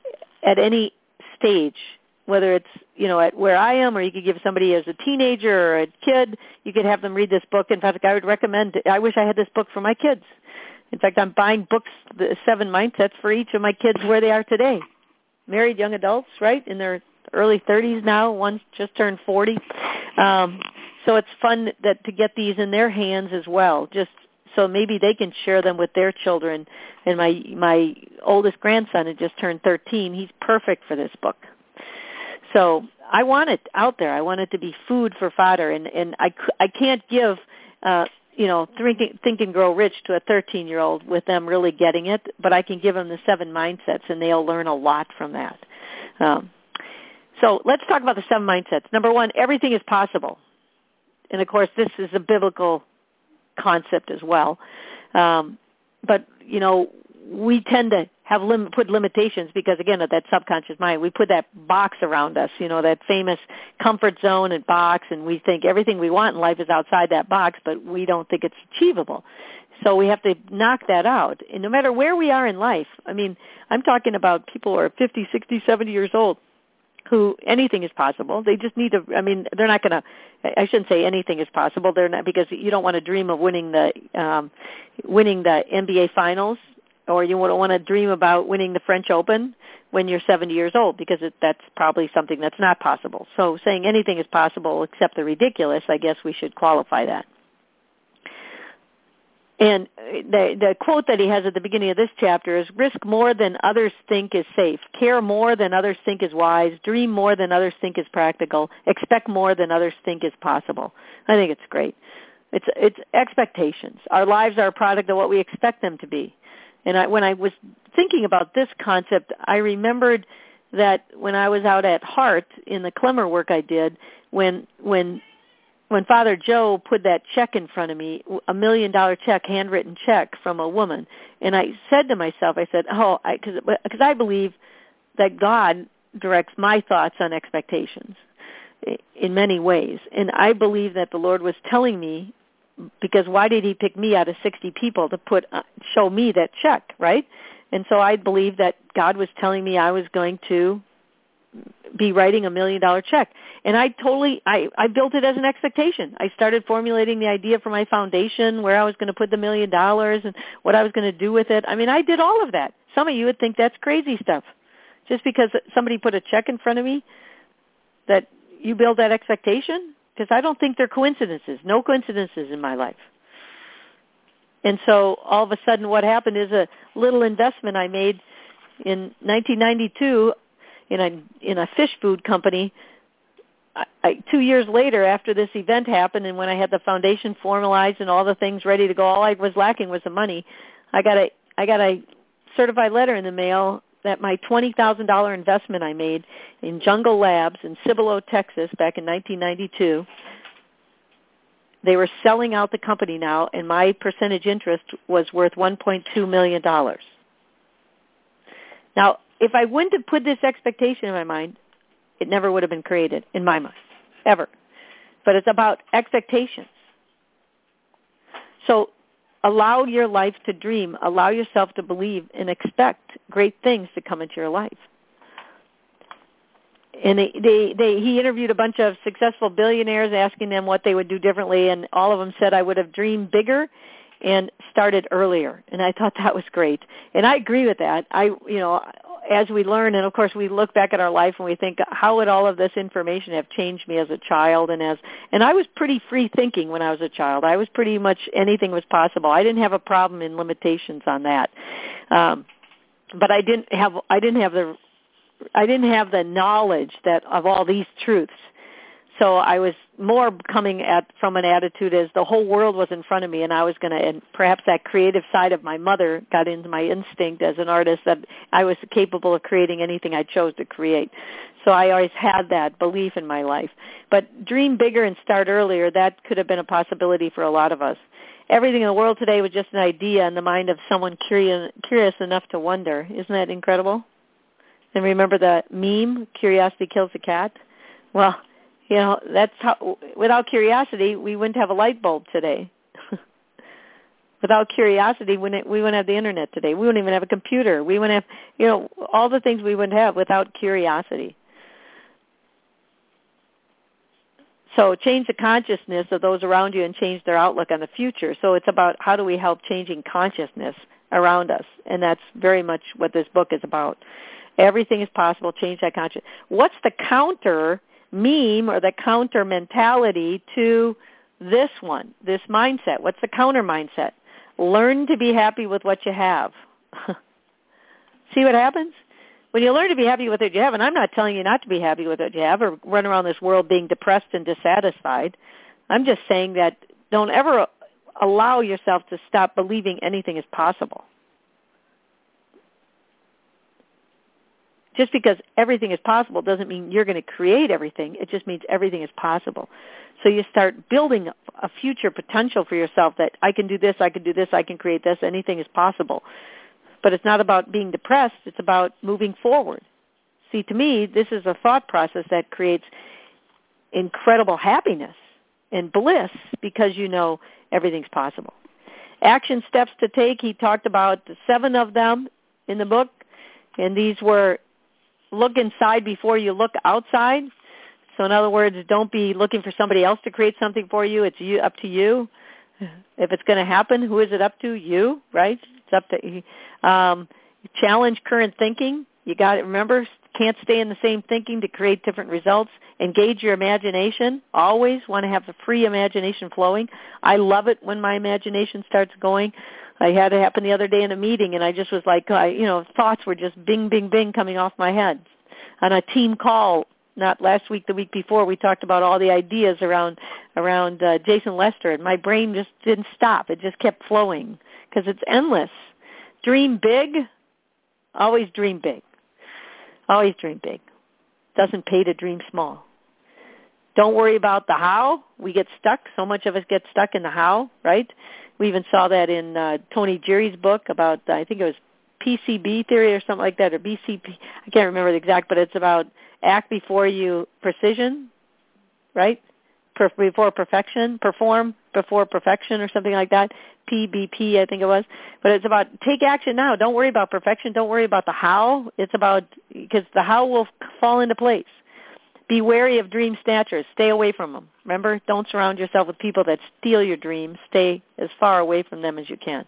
at any stage, whether it's, you know, at where I am, or you could give somebody as a teenager or a kid. You could have them read this book. In fact, I would recommend, I wish I had this book for my kids. In fact, I'm buying books, the seven mindsets for each of my kids where they are today. Married young adults, right, in their early thirties now. One's just turned forty. Um, so it's fun that to get these in their hands as well, just so maybe they can share them with their children And my my oldest grandson had just turned thirteen. He's perfect for this book. So I want it out there. I want it to be food for fodder. And, and I, I can't give, uh, you know, think, think and Grow Rich to a thirteen-year-old with them really getting it, but I can give them the seven mindsets, and they'll learn a lot from that. Um, so let's talk about the seven mindsets. Number one, everything is possible. And, of course, this is a biblical concept as well. Um, but, you know, we tend to have lim- put limitations because, again, of that subconscious mind. We put that box around us, you know, that famous comfort zone and box, and we think everything we want in life is outside that box, but we don't think it's achievable. So we have to knock that out. And no matter where we are in life, I mean, I'm talking about people who are fifty, sixty, seventy years old, who anything is possible. They just need to, I mean, they're not going to, I shouldn't say anything is possible. They're not, because you don't want to dream of winning the um, winning the N B A finals, or you don't want to dream about winning the French Open when you're seventy years old, because it, that's probably something that's not possible. So saying anything is possible except the ridiculous, I guess we should qualify that. And the, the quote that he has at the beginning of this chapter is, risk more than others think is safe, care more than others think is wise, dream more than others think is practical, expect more than others think is possible. I think it's great. It's, it's expectations. Our lives are a product of what we expect them to be. And I, when I was thinking about this concept, I remembered that when I was out at Hart in the Clemmer work I did, when when when Father Joe put that check in front of me, a million dollar check, handwritten check from a woman, and I said to myself, I said, oh, because because I believe that God directs my thoughts on expectations in many ways, and I believe that the Lord was telling me, because why did he pick me out of sixty people to put uh, show me that check, right? And so I believe that God was telling me I was going to be writing a million-dollar check. And I totally, I, I built it as an expectation. I started formulating the idea for my foundation, where I was going to put the million dollars and what I was going to do with it. I mean, I did all of that. Some of you would think that's crazy stuff. Just because somebody put a check in front of me, that you build that expectation? Because I don't think they're coincidences. No coincidences in my life. And so all of a sudden what happened is a little investment I made in nineteen ninety-two in a in a fish food company. I, I, two years later, after this event happened, and when I had the foundation formalized and all the things ready to go, all I was lacking was the money. I got a I got a certified letter in the mail that my twenty thousand dollars investment I made in Jungle Labs in Cibolo, Texas, back in nineteen ninety-two, they were selling out the company now, and my percentage interest was worth one point two million dollars. Now, if I wouldn't have put this expectation in my mind, it never would have been created in my mind, ever. But it's about expectations. So allow your life to dream. Allow yourself to believe and expect great things to come into your life. And they, they, they, he interviewed a bunch of successful billionaires, asking them what they would do differently, and all of them said, I would have dreamed bigger and started earlier. And I thought that was great. And I agree with that. I, you know, as we learn, and of course we look back at our life and we think, how would all of this information have changed me as a child? And as, and I was pretty free thinking when I was a child. I was pretty much anything was possible. I didn't have a problem in limitations on that. Um, but I didn't have, I didn't have the, I didn't have the knowledge that of all these truths. So I was more coming at from an attitude as the whole world was in front of me, and I was going to, and perhaps that creative side of my mother got into my instinct as an artist that I was capable of creating anything I chose to create. So I always had that belief in my life. But dream bigger and start earlier, that could have been a possibility for a lot of us. Everything in the world today was just an idea in the mind of someone curious, curious enough to wonder. Isn't that incredible? And remember the meme, curiosity kills the cat? Well, you know, that's how, without curiosity, we wouldn't have a light bulb today. Without curiosity, we wouldn't, we wouldn't have the internet today. We wouldn't even have a computer. We wouldn't have, you know, all the things we wouldn't have without curiosity. So change the consciousness of those around you and change their outlook on the future. So it's about how do we help changing consciousness around us. And that's very much what this book is about. Everything is possible. Change that consciousness. What's the counter meme or the counter mentality to this one, this mindset? What's the counter mindset? Learn to be happy with what you have. See what happens? When you learn to be happy with what you have, and I'm not telling you not to be happy with what you have or run around this world being depressed and dissatisfied. I'm just saying that don't ever allow yourself to stop believing anything is possible. Just because everything is possible doesn't mean you're going to create everything. It just means everything is possible. So you start building a future potential for yourself that I can do this, I can do this, I can create this, anything is possible. But it's not about being depressed. It's about moving forward. See, to me, this is a thought process that creates incredible happiness and bliss because you know everything's possible. Action steps to take, he talked about seven of them in the book, and these were look inside before you look outside. So in other words, don't be looking for somebody else to create something for you. It's you, up to you. If it's going to happen, who is it up to? You, right? It's up to you. Um, challenge current thinking. You got to remember, can't stay in the same thinking to create different results. Engage your imagination. Always want to have the free imagination flowing. I love it when my imagination starts going. I had it happen the other day in a meeting, and I just was like, I, you know, thoughts were just bing, bing, bing coming off my head. On a team call, not last week, the week before, we talked about all the ideas around around uh, Jason Lester, and my brain just didn't stop. It just kept flowing because it's endless. Dream big. Always dream big. Always dream big. Doesn't pay to dream small. Don't worry about the how. We get stuck. So much of us get stuck in the how, right? We even saw that in uh, Tony Jerry's book about, uh, I think it was P C B theory or something like that, or B C P. I can't remember the exact, but it's about act before you precision, right? Per- before perfection, perform before perfection or something like that. P B P, I think it was. But it's about take action now. Don't worry about perfection. Don't worry about the how. It's about, because the how will fall into place. Be wary of dream snatchers. Stay away from them. Remember, don't surround yourself with people that steal your dreams. Stay as far away from them as you can.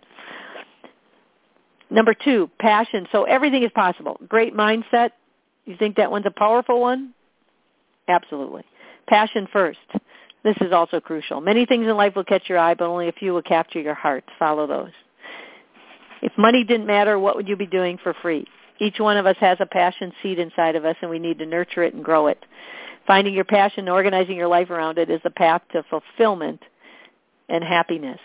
Number two, passion. So everything is possible. Great mindset. You think that one's a powerful one? Absolutely. Passion first. This is also crucial. Many things in life will catch your eye, but only a few will capture your heart. Follow those. If money didn't matter, what would you be doing for free? Each one of us has a passion seed inside of us, and we need to nurture it and grow it. Finding your passion and organizing your life around it is the path to fulfillment and happiness.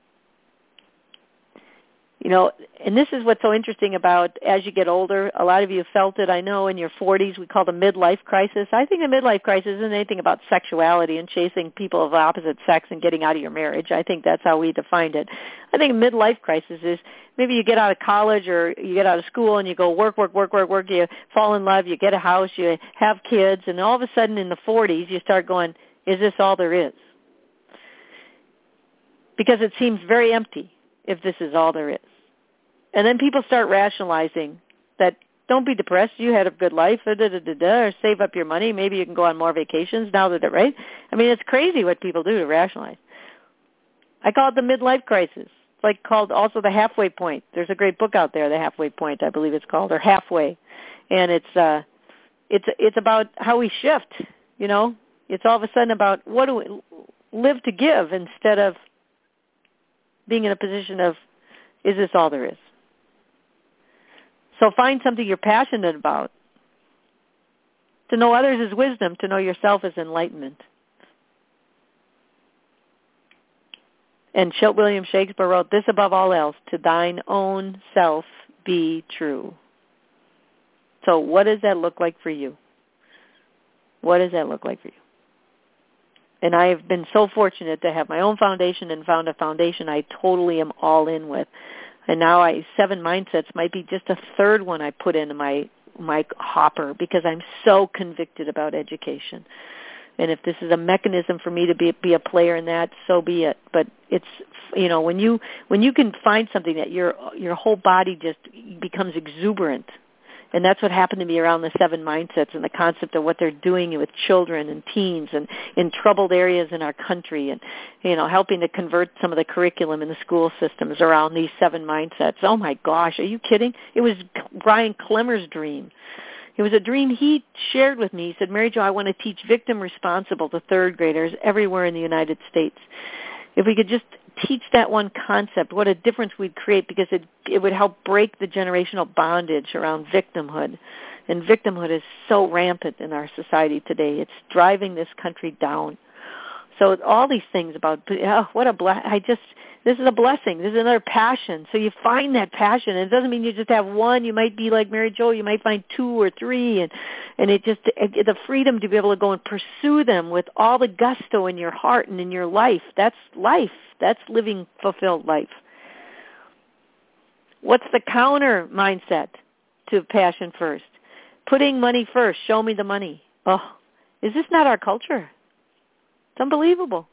You know, and this is what's so interesting about as you get older. A lot of you felt it, I know, in your forties. We call the midlife crisis. I think the midlife crisis isn't anything about sexuality and chasing people of opposite sex and getting out of your marriage. I think that's how we defined it. I think midlife crisis is maybe you get out of college or you get out of school and you go work, work, work, work, work. You fall in love, you get a house, you have kids, and all of a sudden in the forties you start going, is this all there is? Because it seems very empty if this is all there is. And then people start rationalizing that don't be depressed, you had a good life, da, da, da, da, or save up your money, maybe you can go on more vacations now that, right? I mean, it's crazy what people do to rationalize. I call it the midlife crisis. It's like called also the halfway point. There's a great book out there, The Halfway Point, I believe it's called, or Halfway. And it's uh, it's it's about how we shift, you know. It's all of a sudden about what do we live to give instead of being in a position of, is this all there is? So find something you're passionate about. To know others is wisdom. To know yourself is enlightenment. And William Shakespeare wrote, this above all else, to thine own self be true. So what does that look like for you? What does that look like for you? And I have been so fortunate to have my own foundation and found a foundation I totally am all in with. And now I seven mindsets might be just a third one I put into my my hopper because I'm so convicted about education. And if this is a mechanism for me to be be a player in that, so be it. But it's, you know, when you when you can find something that your your whole body just becomes exuberant. And that's what happened to me around the seven mindsets and the concept of what they're doing with children and teens and in troubled areas in our country and, you know, helping to convert some of the curriculum in the school systems around these seven mindsets. Oh, my gosh, are you kidding? It was Brian Clemmer's dream. It was a dream he shared with me. He said, Mary Jo, I want to teach victim responsible to third graders everywhere in the United States. If we could just teach that one concept, what a difference we'd create, because it it would help break the generational bondage around victimhood. And victimhood is so rampant in our society today. It's driving this country down. So all these things about, oh, what a bless, I just, this is a blessing. This is another passion. So you find that passion. And it doesn't mean you just have one. You might be like Mary Jo. You might find two or three. And, and it just, it, the freedom to be able to go and pursue them with all the gusto in your heart and in your life. That's life. That's living fulfilled life. What's the counter mindset to passion first? Putting money first. Show me the money. Oh, is this not our culture? It's unbelievable.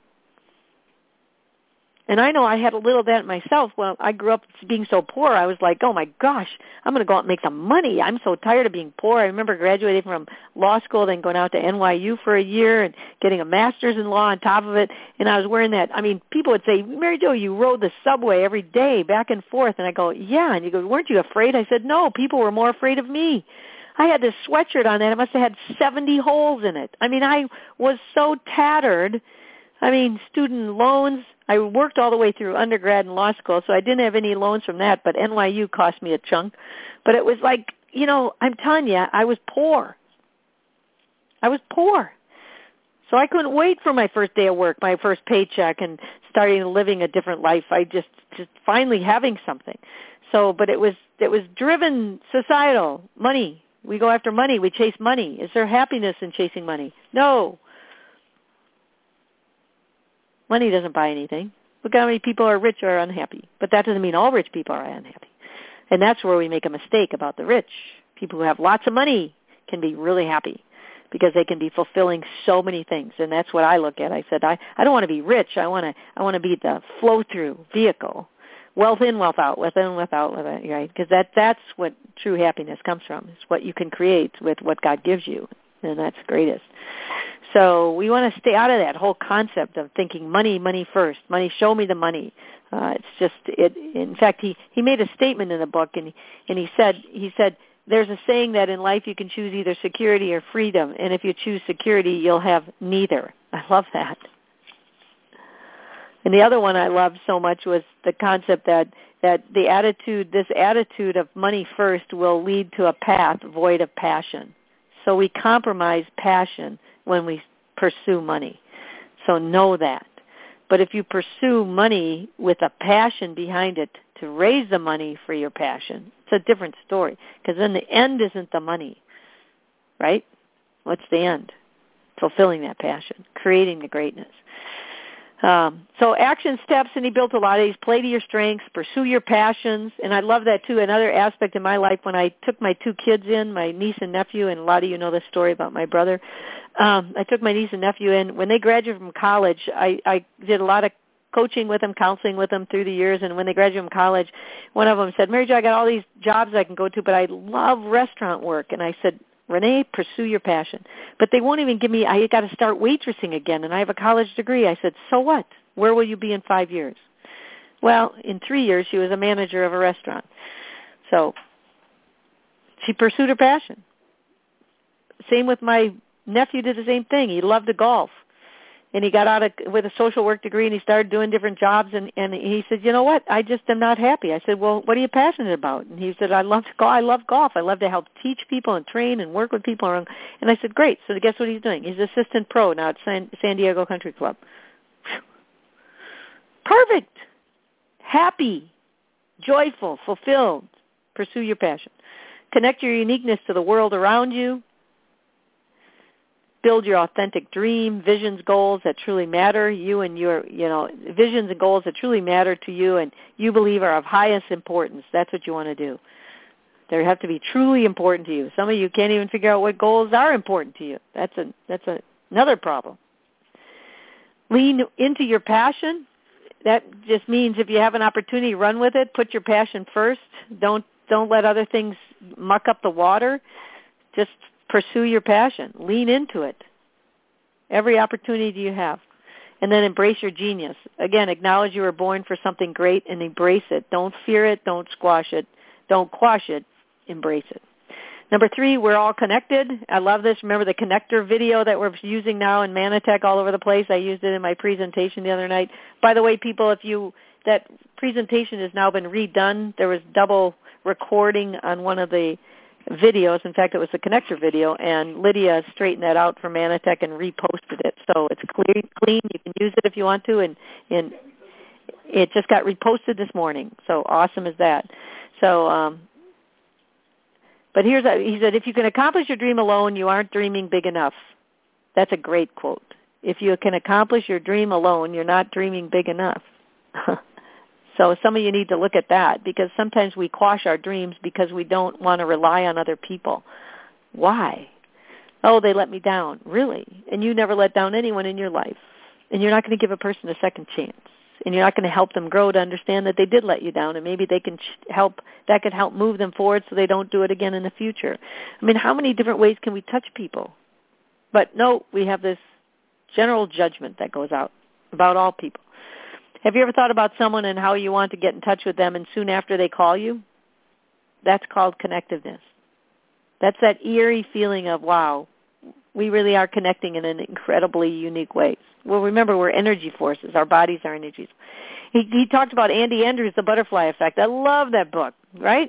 And I know I had a little of that myself. Well, I grew up being so poor. I was like, oh, my gosh, I'm going to go out and make some money. I'm so tired of being poor. I remember graduating from law school, then going out to N Y U for a year and getting a master's in law on top of it. And I was wearing that. I mean, people would say, Mary Jo, you rode the subway every day back and forth. And I go, yeah. And you go, weren't you afraid? I said, no, people were more afraid of me. I had this sweatshirt on that. It must have had seventy holes in it. I mean, I was so tattered. I mean, student loans. I worked all the way through undergrad and law school, so I didn't have any loans from that, but N Y U cost me a chunk. But it was like, you know, I'm telling you, I was poor. I was poor. So I couldn't wait for my first day of work, my first paycheck, and starting living a different life. I just, just finally having something. So, but it was, it was driven societal, money. We go after money. We chase money. Is there happiness in chasing money? No. Money doesn't buy anything. Look how many people are rich or are unhappy. But that doesn't mean all rich people are unhappy. And that's where we make a mistake about the rich. People who have lots of money can be really happy because they can be fulfilling so many things. And that's what I look at. I said, I, I don't want to be rich. I want to I want to be the flow-through vehicle. Wealth in, wealth out, wealth in, wealth out, right? Because that, that's what true happiness comes from. It's what you can create with what God gives you, and that's greatest. So we want to stay out of that whole concept of thinking money, money first, money, show me the money. Uh, it's just, it. In fact, he, he made a statement in the book, and he, and he said, he said, there's a saying that in life you can choose either security or freedom, and if you choose security, you'll have neither. I love that. And the other one I loved so much was the concept that, that the attitude, this attitude of money first will lead to a path void of passion. So we compromise passion when we pursue money. So know that. But if you pursue money with a passion behind it to raise the money for your passion, it's a different story. Because then the end isn't the money, right? What's the end? Fulfilling that passion, creating the greatness. Um, so action steps, and he built a lot of these. Play to your strengths, pursue your passions, and I love that too. Another aspect in my life when I took my two kids in, my niece and nephew, and a lot of you know the story about my brother. Um, I took my niece and nephew in. When they graduated from college, I, I did a lot of coaching with them, counseling with them through the years, and when they graduated from college, one of them said, Mary Jo, I got all these jobs I can go to, but I love restaurant work. And I said, Renee, pursue your passion. But they won't even give me, I got to start waitressing again, and I have a college degree. I said, so what? Where will you be in five years? Well, in three years, she was a manager of a restaurant. So she pursued her passion. Same with my nephew, did the same thing. He loved to golf. And he got out of, with a social work degree, and he started doing different jobs. And, and he said, you know what? I just am not happy. I said, well, what are you passionate about? And he said, I love golf. I love golf. I love to help teach people and train and work with people. Around. And I said, great. So guess what he's doing? He's assistant pro now at San, San Diego Country Club. Perfect. Happy, joyful, fulfilled. Pursue your passion. Connect your uniqueness to the world around you. Build your authentic dream, visions, goals that truly matter. You and your, you know, visions and goals that truly matter to you and you believe are of highest importance. That's what you want to do. They have to be truly important to you. Some of you can't even figure out what goals are important to you. That's a that's a, another problem. Lean into your passion. That just means if you have an opportunity, run with it. Put your passion first. Don't don't let other things muck up the water. Just pursue your passion. Lean into it. Every opportunity you have. And then embrace your genius. Again, acknowledge you were born for something great and embrace it. Don't fear it. Don't squash it. Don't quash it. Embrace it. Number three, we're all connected. I love this. Remember the connector video that we're using now in Manatech all over the place? I used it in my presentation the other night. By the way, people, if you that presentation has now been redone. There was double recording on one of the videos. In fact, it was the connector video, and Lydia straightened that out for Manatech and reposted it. So it's clear, clean. You can use it if you want to, and, and it just got reposted this morning. So awesome is that. So, um, but here's a, he said, if you can accomplish your dream alone, you aren't dreaming big enough. That's a great quote. If you can accomplish your dream alone, you're not dreaming big enough. So some of you need to look at that, because sometimes we quash our dreams because we don't want to rely on other people. Why? Oh, they let me down. Really? And you never let down anyone in your life. And you're not going to give a person a second chance. And you're not going to help them grow to understand that they did let you down, and maybe they can help, that could help move them forward so they don't do it again in the future. I mean, how many different ways can we touch people? But no, we have this general judgment that goes out about all people. Have you ever thought about someone and how you want to get in touch with them, and soon after they call you? That's called connectiveness. That's that eerie feeling of, wow, we really are connecting in an incredibly unique way. Well, remember, we're energy forces. Our bodies are energies. He, he talked about Andy Andrews, The Butterfly Effect. I love that book, right?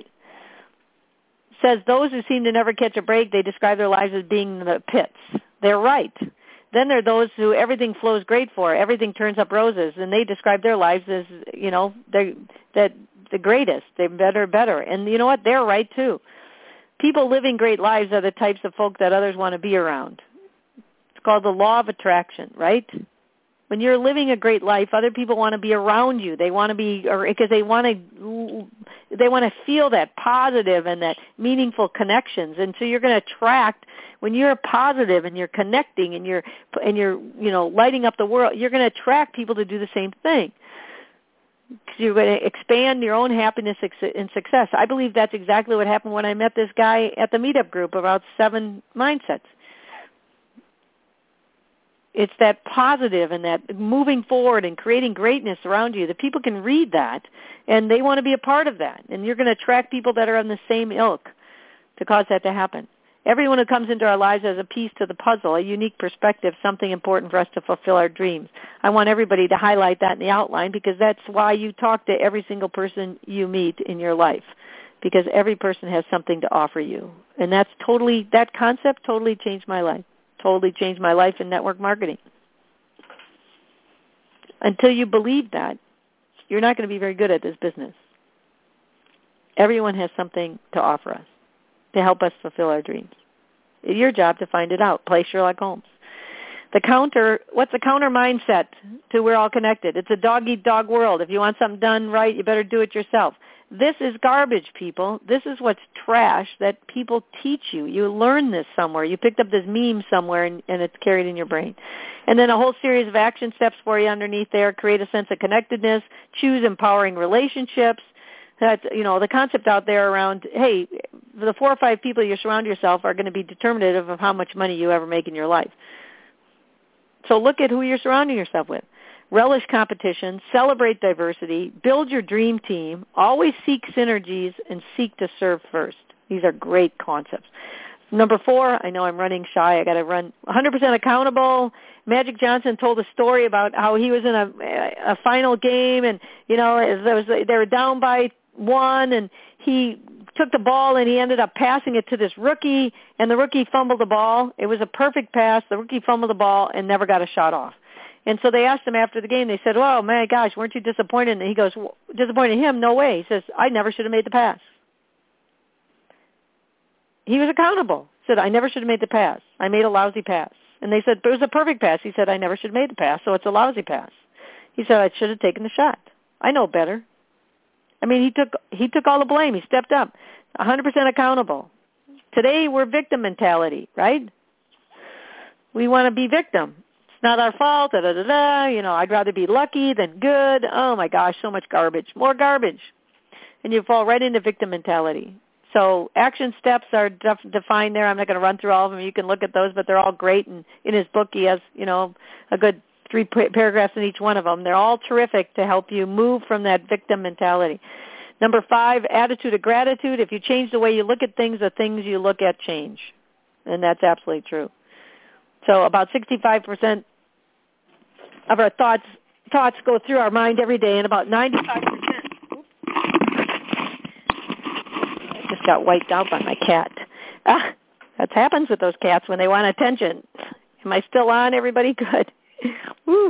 Says those who seem to never catch a break, they describe their lives as being the pits. They're right. Then there are those who everything flows great for, everything turns up roses, and they describe their lives as, you know, they're that the greatest, they're better, better. And you know what? They're right, too. People living great lives are the types of folk that others want to be around. It's called the law of attraction, right? When you're living a great life, other people want to be around you. They want to be, or because they want to, they want to feel that positive and that meaningful connections. And so you're going to attract. When you're positive and you're connecting and you're and you're you know lighting up the world, you're going to attract people to do the same thing. You're going to expand your own happiness and success. I believe that's exactly what happened when I met this guy at the meetup group about seven mindsets. It's that positive and that moving forward and creating greatness around you. The people can read that, and they want to be a part of that. And you're going to attract people that are on the same ilk to cause that to happen. Everyone who comes into our lives has a piece to the puzzle, a unique perspective, something important for us to fulfill our dreams. I want everybody to highlight that in the outline, because that's why you talk to every single person you meet in your life, because every person has something to offer you. And that's totally, that concept totally changed my life. Totally changed my life in network marketing. Until you believe that, you're not going to be very good at this business. Everyone has something to offer us, to help us fulfill our dreams. It's your job to find it out. Play Sherlock Holmes. The counter, what's the counter mindset to we're all connected? It's a dog-eat-dog world. If you want something done right, you better do it yourself. This is garbage, people. This is what's trash that people teach you. You learn this somewhere. You picked up this meme somewhere, and, and it's carried in your brain. And then a whole series of action steps for you underneath there. Create a sense of connectedness. Choose empowering relationships. That, you know, the concept out there around, hey, the four or five people you surround yourself are going to be determinative of how much money you ever make in your life. So look at who you're surrounding yourself with. Relish competition, celebrate diversity, build your dream team, always seek synergies, and seek to serve first. These are great concepts. Number four, I know I'm running shy. I got to run one hundred percent accountable. Magic Johnson told a story about how he was in a, a final game, and you know, there was, they were down by one, and he took the ball and he ended up passing it to this rookie, and the rookie fumbled the ball. It was a perfect pass. The rookie fumbled the ball and never got a shot off. And so they asked him after the game, they said, oh, my gosh, weren't you disappointed? And he goes, well, disappointed him? No way. He says, I never should have made the pass. He was accountable. He said, I never should have made the pass. I made a lousy pass. And they said, but it was a perfect pass. He said, I never should have made the pass, so it's a lousy pass. He said, I should have taken the shot. I know better. I mean, he took he took all the blame. He stepped up, one hundred percent accountable. Today, we're victim mentality, right? We want to be victim. It's not our fault, da, da, da, da. You know, I'd rather be lucky than good. Oh, my gosh, so much garbage. More garbage. And you fall right into victim mentality. So action steps are def- defined there. I'm not going to run through all of them. You can look at those, but they're all great. And in his book, he has, you know, a good three p- paragraphs in each one of them. They're all terrific to help you move from that victim mentality. Number five, attitude of gratitude. If you change the way you look at things, the things you look at change. And that's absolutely true. So about sixty-five percent of our thoughts thoughts go through our mind every day, and about ninety-five percent. Oops, I just got wiped out by my cat. Ah, that happens with those cats when they want attention. Am I still on, everybody? Good. Woo.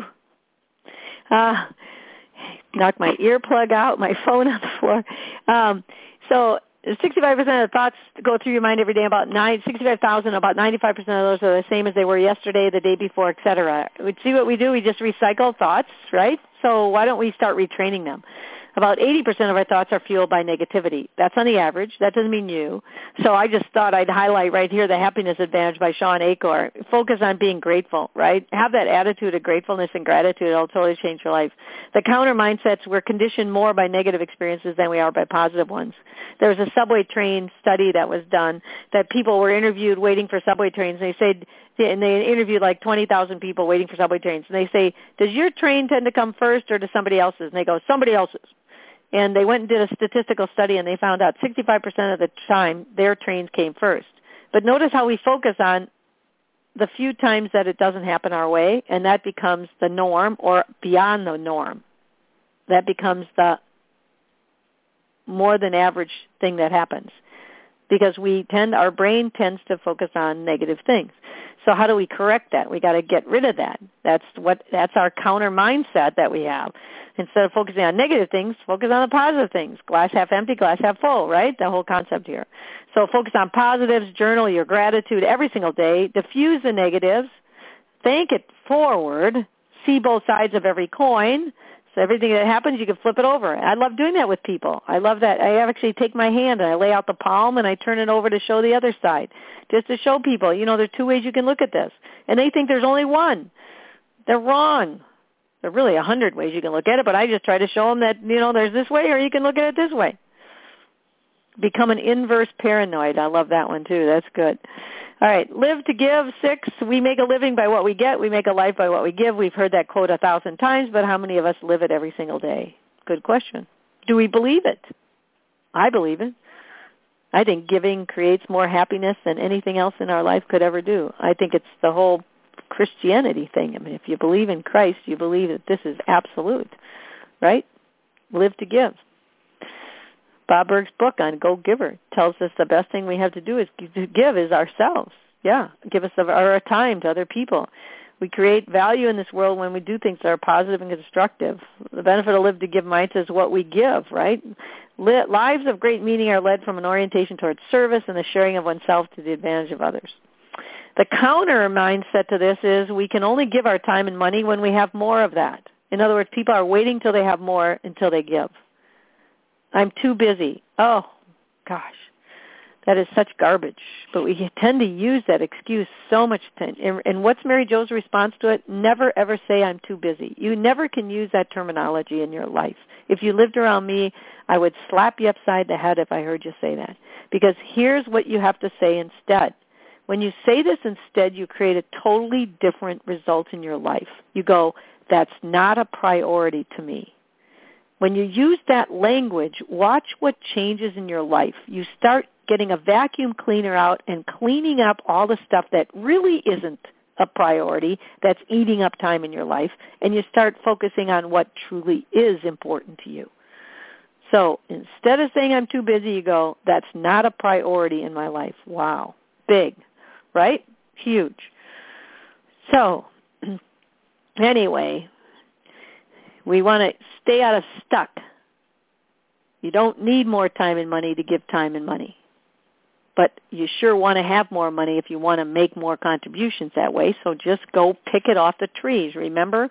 Uh, knocked my earplug out, my phone on the floor. Um, so sixty-five percent of the thoughts go through your mind every day. About nine, sixty-five thousand, about ninety-five percent of those are the same as they were yesterday, the day before, et cetera. We see what we do. We just recycle thoughts, right? So why don't we start retraining them? About eighty percent of our thoughts are fueled by negativity. That's on the average. That doesn't mean you. So I just thought I'd highlight right here the Happiness Advantage by Shawn Achor. Focus on being grateful, right? Have that attitude of gratefulness and gratitude. It'll totally change your life. The counter mindsets, we're conditioned more by negative experiences than we are by positive ones. There was a subway train study that was done that people were interviewed waiting for subway trains. And they said, and they interviewed like twenty thousand people waiting for subway trains. And they say, does your train tend to come first or does somebody else's? And they go, somebody else's. And they went and did a statistical study, and they found out sixty-five percent of the time their trains came first. But notice how we focus on the few times that it doesn't happen our way, and that becomes the norm or beyond the norm. That becomes the more than average thing that happens because we tend, our brain tends to focus on negative things. So how do we correct that? We got to get rid of that. That's what, that's our counter mindset that we have. Instead of focusing on negative things, focus on the positive things. Glass half empty, glass half full, right? The whole concept here. So focus on positives, journal your gratitude every single day, diffuse the negatives, think it forward, see both sides of every coin. So everything that happens, you can flip it over. I love doing that with people. I love that. I actually take my hand and I lay out the palm and I turn it over to show the other side, just to show people, you know, there are two ways you can look at this. And they think there's only one. They're wrong. There are really a hundred ways you can look at it, but I just try to show them that, you know, there's this way or you can look at it this way. Become an inverse paranoid. I love that one too. That's good. All right, live to give, six. We make a living by what we get. We make a life by what we give. We've heard that quote a thousand times, but how many of us live it every single day? Good question. Do we believe it? I believe it. I think giving creates more happiness than anything else in our life could ever do. I think it's the whole Christianity thing. I mean, if you believe in Christ, you believe that this is absolute, right? Live to give. Bob Burg's book on Go Giver tells us the best thing we have to do is to give is ourselves. Yeah, give us our time to other people. We create value in this world when we do things that are positive and constructive. The benefit of Live to Give mindset is what we give, right? Lives of great meaning are led from an orientation towards service and the sharing of oneself to the advantage of others. The counter mindset to this is we can only give our time and money when we have more of that. In other words, people are waiting till they have more until they give. I'm too busy. Oh, gosh, that is such garbage. But we tend to use that excuse so much. And, and what's Mary Jo's response to it? Never, ever say I'm too busy. You never can use that terminology in your life. If you lived around me, I would slap you upside the head if I heard you say that. Because here's what you have to say instead. When you say this instead, you create a totally different result in your life. You go, that's not a priority to me. When you use that language, watch what changes in your life. You start getting a vacuum cleaner out and cleaning up all the stuff that really isn't a priority, that's eating up time in your life, and you start focusing on what truly is important to you. So instead of saying I'm too busy, you go, that's not a priority in my life. Wow. Big, right? Huge. So anyway, we want to stay out of stuck. You don't need more time and money to give time and money. But you sure want to have more money if you want to make more contributions that way. So just go pick it off the trees. Remember,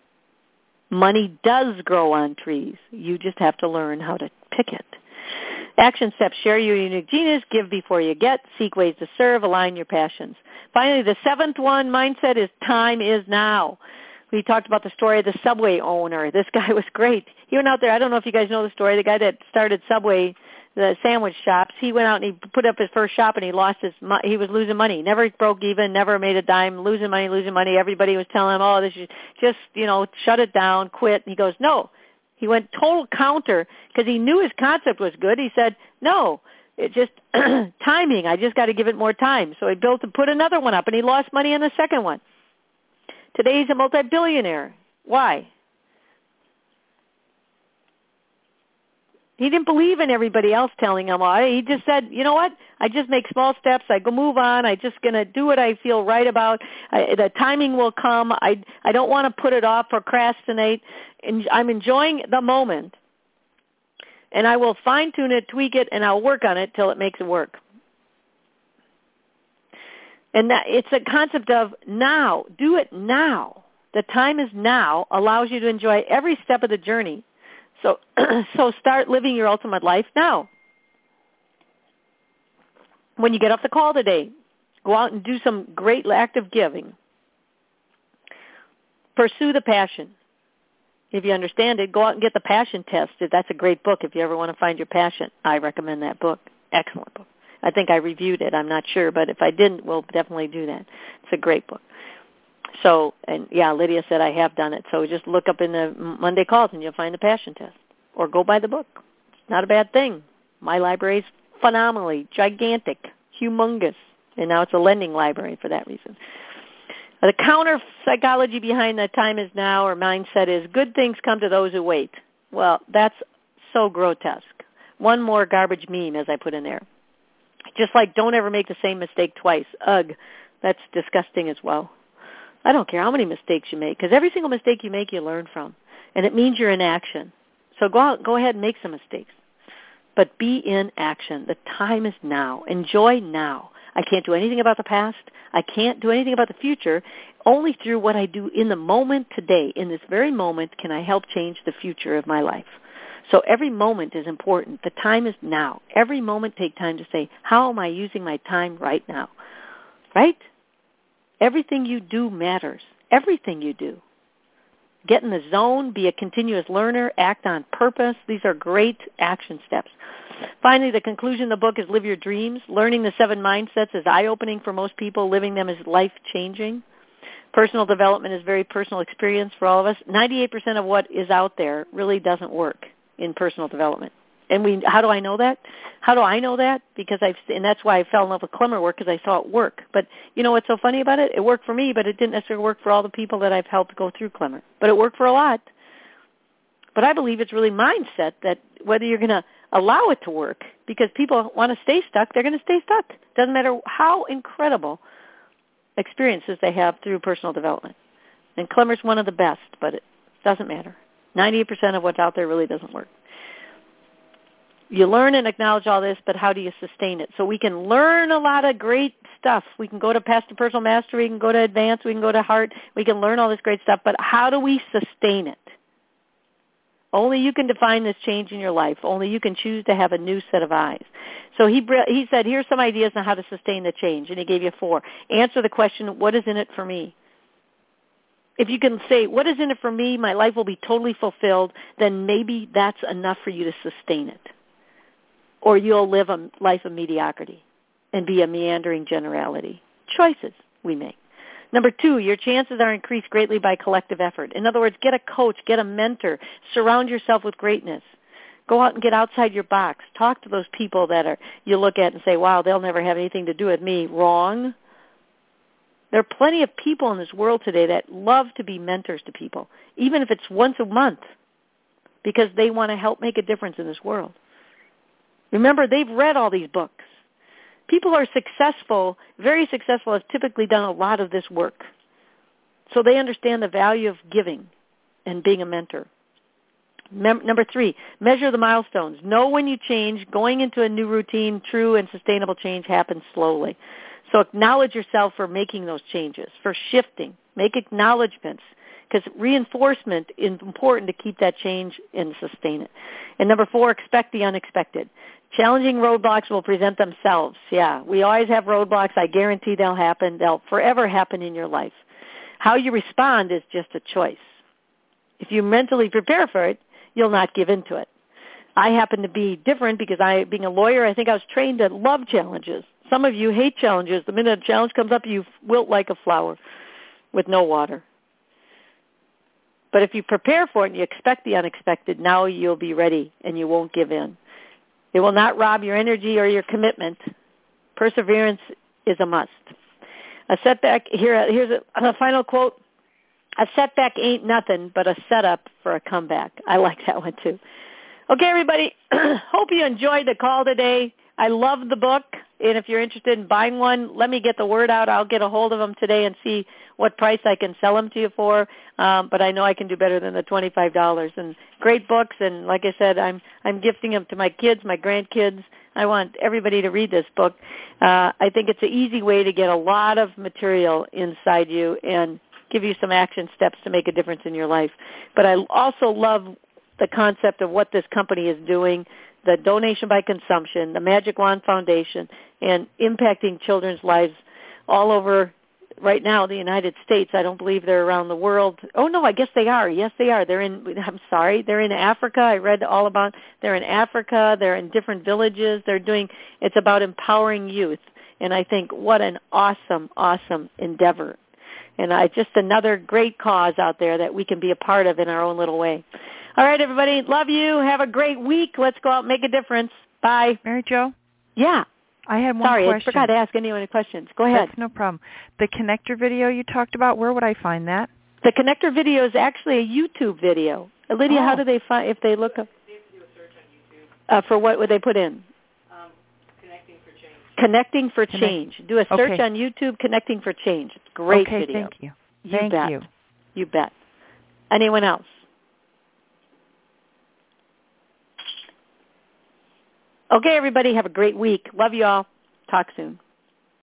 money does grow on trees. You just have to learn how to pick it. Action steps: share your unique genius, give before you get, seek ways to serve, align your passions. Finally, the seventh one mindset is time is now. We talked about the story of the Subway owner. This guy was great. He went out there. I don't know if you guys know the story. The guy that started Subway, the sandwich shops, he went out and he put up his first shop and he lost his mo- he was losing money. Never broke even, never made a dime, losing money, losing money. Everybody was telling him, oh, this is just, you know, shut it down, quit. And he goes, no, He went total counter because he knew his concept was good. He said, no, it's just timing. I just got to give it more time. So he built and put another one up, and he lost money on the second one. Today he's a multi-billionaire. Why? He didn't believe in everybody else telling him why. He just said, you know what? I just make small steps. I go move on. I just going to do what I feel right about. I, the timing will come. I, I don't want to put it off, procrastinate. And I'm enjoying the moment. And I will fine-tune it, tweak it, and I'll work on it till it makes it work. And that, it's a concept of now. Do it now. The time is now. Allows you to enjoy every step of the journey. So, so start living your ultimate life now. When you get off the call today, go out and do some great act of giving. Pursue the passion. If you understand it, go out and get the passion test. That's a great book if you ever want to find your passion. I recommend that book. Excellent book. I think I reviewed it. I'm not sure, but if I didn't, we'll definitely do that. It's a great book. So, and yeah, Lydia said I have done it. So just look up in the Monday calls and you'll find the passion test. Or go buy the book. It's not a bad thing. My library is phenomenally gigantic, humongous. And now it's a lending library for that reason. The counter psychology behind the time is now or mindset is good things come to those who wait. Well, that's so grotesque. One more garbage meme, as I put in there. Just like don't ever make the same mistake twice. Ugh, that's disgusting as well. I don't care how many mistakes you make, because every single mistake you make, you learn from. And it means you're in action. So go out, go ahead and make some mistakes. But be in action. The time is now. Enjoy now. I can't do anything about the past. I can't do anything about the future. Only through what I do in the moment today, in this very moment, can I help change the future of my life. So every moment is important. The time is now. Every moment take time to say, how am I using my time right now? Right? Everything you do matters. Everything you do. Get in the zone, be a continuous learner, act on purpose. These are great action steps. Finally, the conclusion of the book is live your dreams. Learning the seven mindsets is eye-opening for most people. Living them is life-changing. Personal development is very personal experience for all of us. ninety-eight percent of what is out there really doesn't work in personal development. And we, how do I know that? How do I know that? Because I've, and that's why I fell in love with Clemmer work, because I saw it work. But you know what's so funny about it? It worked for me, but it didn't necessarily work for all the people that I've helped go through Clemmer. But it worked for a lot. But I believe it's really mindset that whether you're going to allow it to work, because people want to stay stuck, they're going to stay stuck. Doesn't matter how incredible experiences they have through personal development. And Clemmer's one of the best, but it doesn't matter. ninety-eight percent of what's out there really doesn't work. You learn and acknowledge all this, but how do you sustain it? So we can learn a lot of great stuff. We can go to Past to Personal Mastery, we can go to Advanced, we can go to Heart, we can learn all this great stuff, but how do we sustain it? Only you can define this change in your life. Only you can choose to have a new set of eyes. So he he said, here's some ideas on how to sustain the change, and he gave you four. Answer the question, what is in it for me? If you can say, what is in it for me, my life will be totally fulfilled, then maybe that's enough for you to sustain it. Or you'll live a life of mediocrity and be a meandering generality. Choices we make. Number two, your chances are increased greatly by collective effort. In other words, get a coach, get a mentor, surround yourself with greatness. Go out and get outside your box. Talk to those people that are you look at and say, wow, they'll never have anything to do with me. Wrong. There are plenty of people in this world today that love to be mentors to people, even if it's once a month, because they want to help make a difference in this world. Remember, they've read all these books. People who are successful, very successful, have typically done a lot of this work. So they understand the value of giving and being a mentor. Mem- number three, measure the milestones. Know when you change. Going into a new routine, true and sustainable change happens slowly. So acknowledge yourself for making those changes, for shifting. Make acknowledgments, because reinforcement is important to keep that change and sustain it. And number four, expect the unexpected. Challenging roadblocks will present themselves. Yeah, we always have roadblocks. I guarantee they'll happen. They'll forever happen in your life. How you respond is just a choice. If you mentally prepare for it, you'll not give in to it. I happen to be different because I, being a lawyer, I think I was trained to love challenges. Some of you hate challenges. The minute a challenge comes up, you wilt like a flower with no water. But if you prepare for it and you expect the unexpected, now you'll be ready and you won't give in. It will not rob your energy or your commitment. Perseverance is a must. A setback, here, here's a, a final quote. A setback ain't nothing but a setup for a comeback. I like that one too. Okay, everybody, hope you enjoyed the call today. I love the book, and if you're interested in buying one, let me get the word out. I'll get a hold of them today and see what price I can sell them to you for, um, but I know I can do better than the twenty-five dollars. And great books, and like I said, I'm I'm gifting them to my kids, my grandkids. I want everybody to read this book. Uh, I think it's an easy way to get a lot of material inside you and give you some action steps to make a difference in your life. But I also love the concept of what this company is doing, the donation by consumption, the Magic Wand Foundation, and impacting children's lives all over right now the United States. I don't believe they're around the world. Oh, no, I guess they are. Yes, they are. They're in, I'm sorry, they're in Africa. I read all about, they're in Africa. They're in different villages. They're doing, it's about empowering youth. And I think what an awesome, awesome endeavor. And I just another great cause out there that we can be a part of in our own little way. All right, everybody. Love you. Have a great week. Let's go out and make a difference. Bye. Mary Jo? Yeah. I had one Sorry, question. I forgot to ask anyone any questions. Go ahead. That's no problem. The connector video you talked about, where would I find that? The connector video is actually a YouTube video. Uh, Lydia, oh. how do they find, if they look up? They have to do a search on YouTube. Uh, for what would they put in? Um, Connecting for Change. Connecting for Connect- Change. Do a search okay. on YouTube, Connecting for Change. It's a great okay, video. thank you. You thank bet. you. You bet. Anyone else? Okay, everybody, have a great week. Love you all. Talk soon.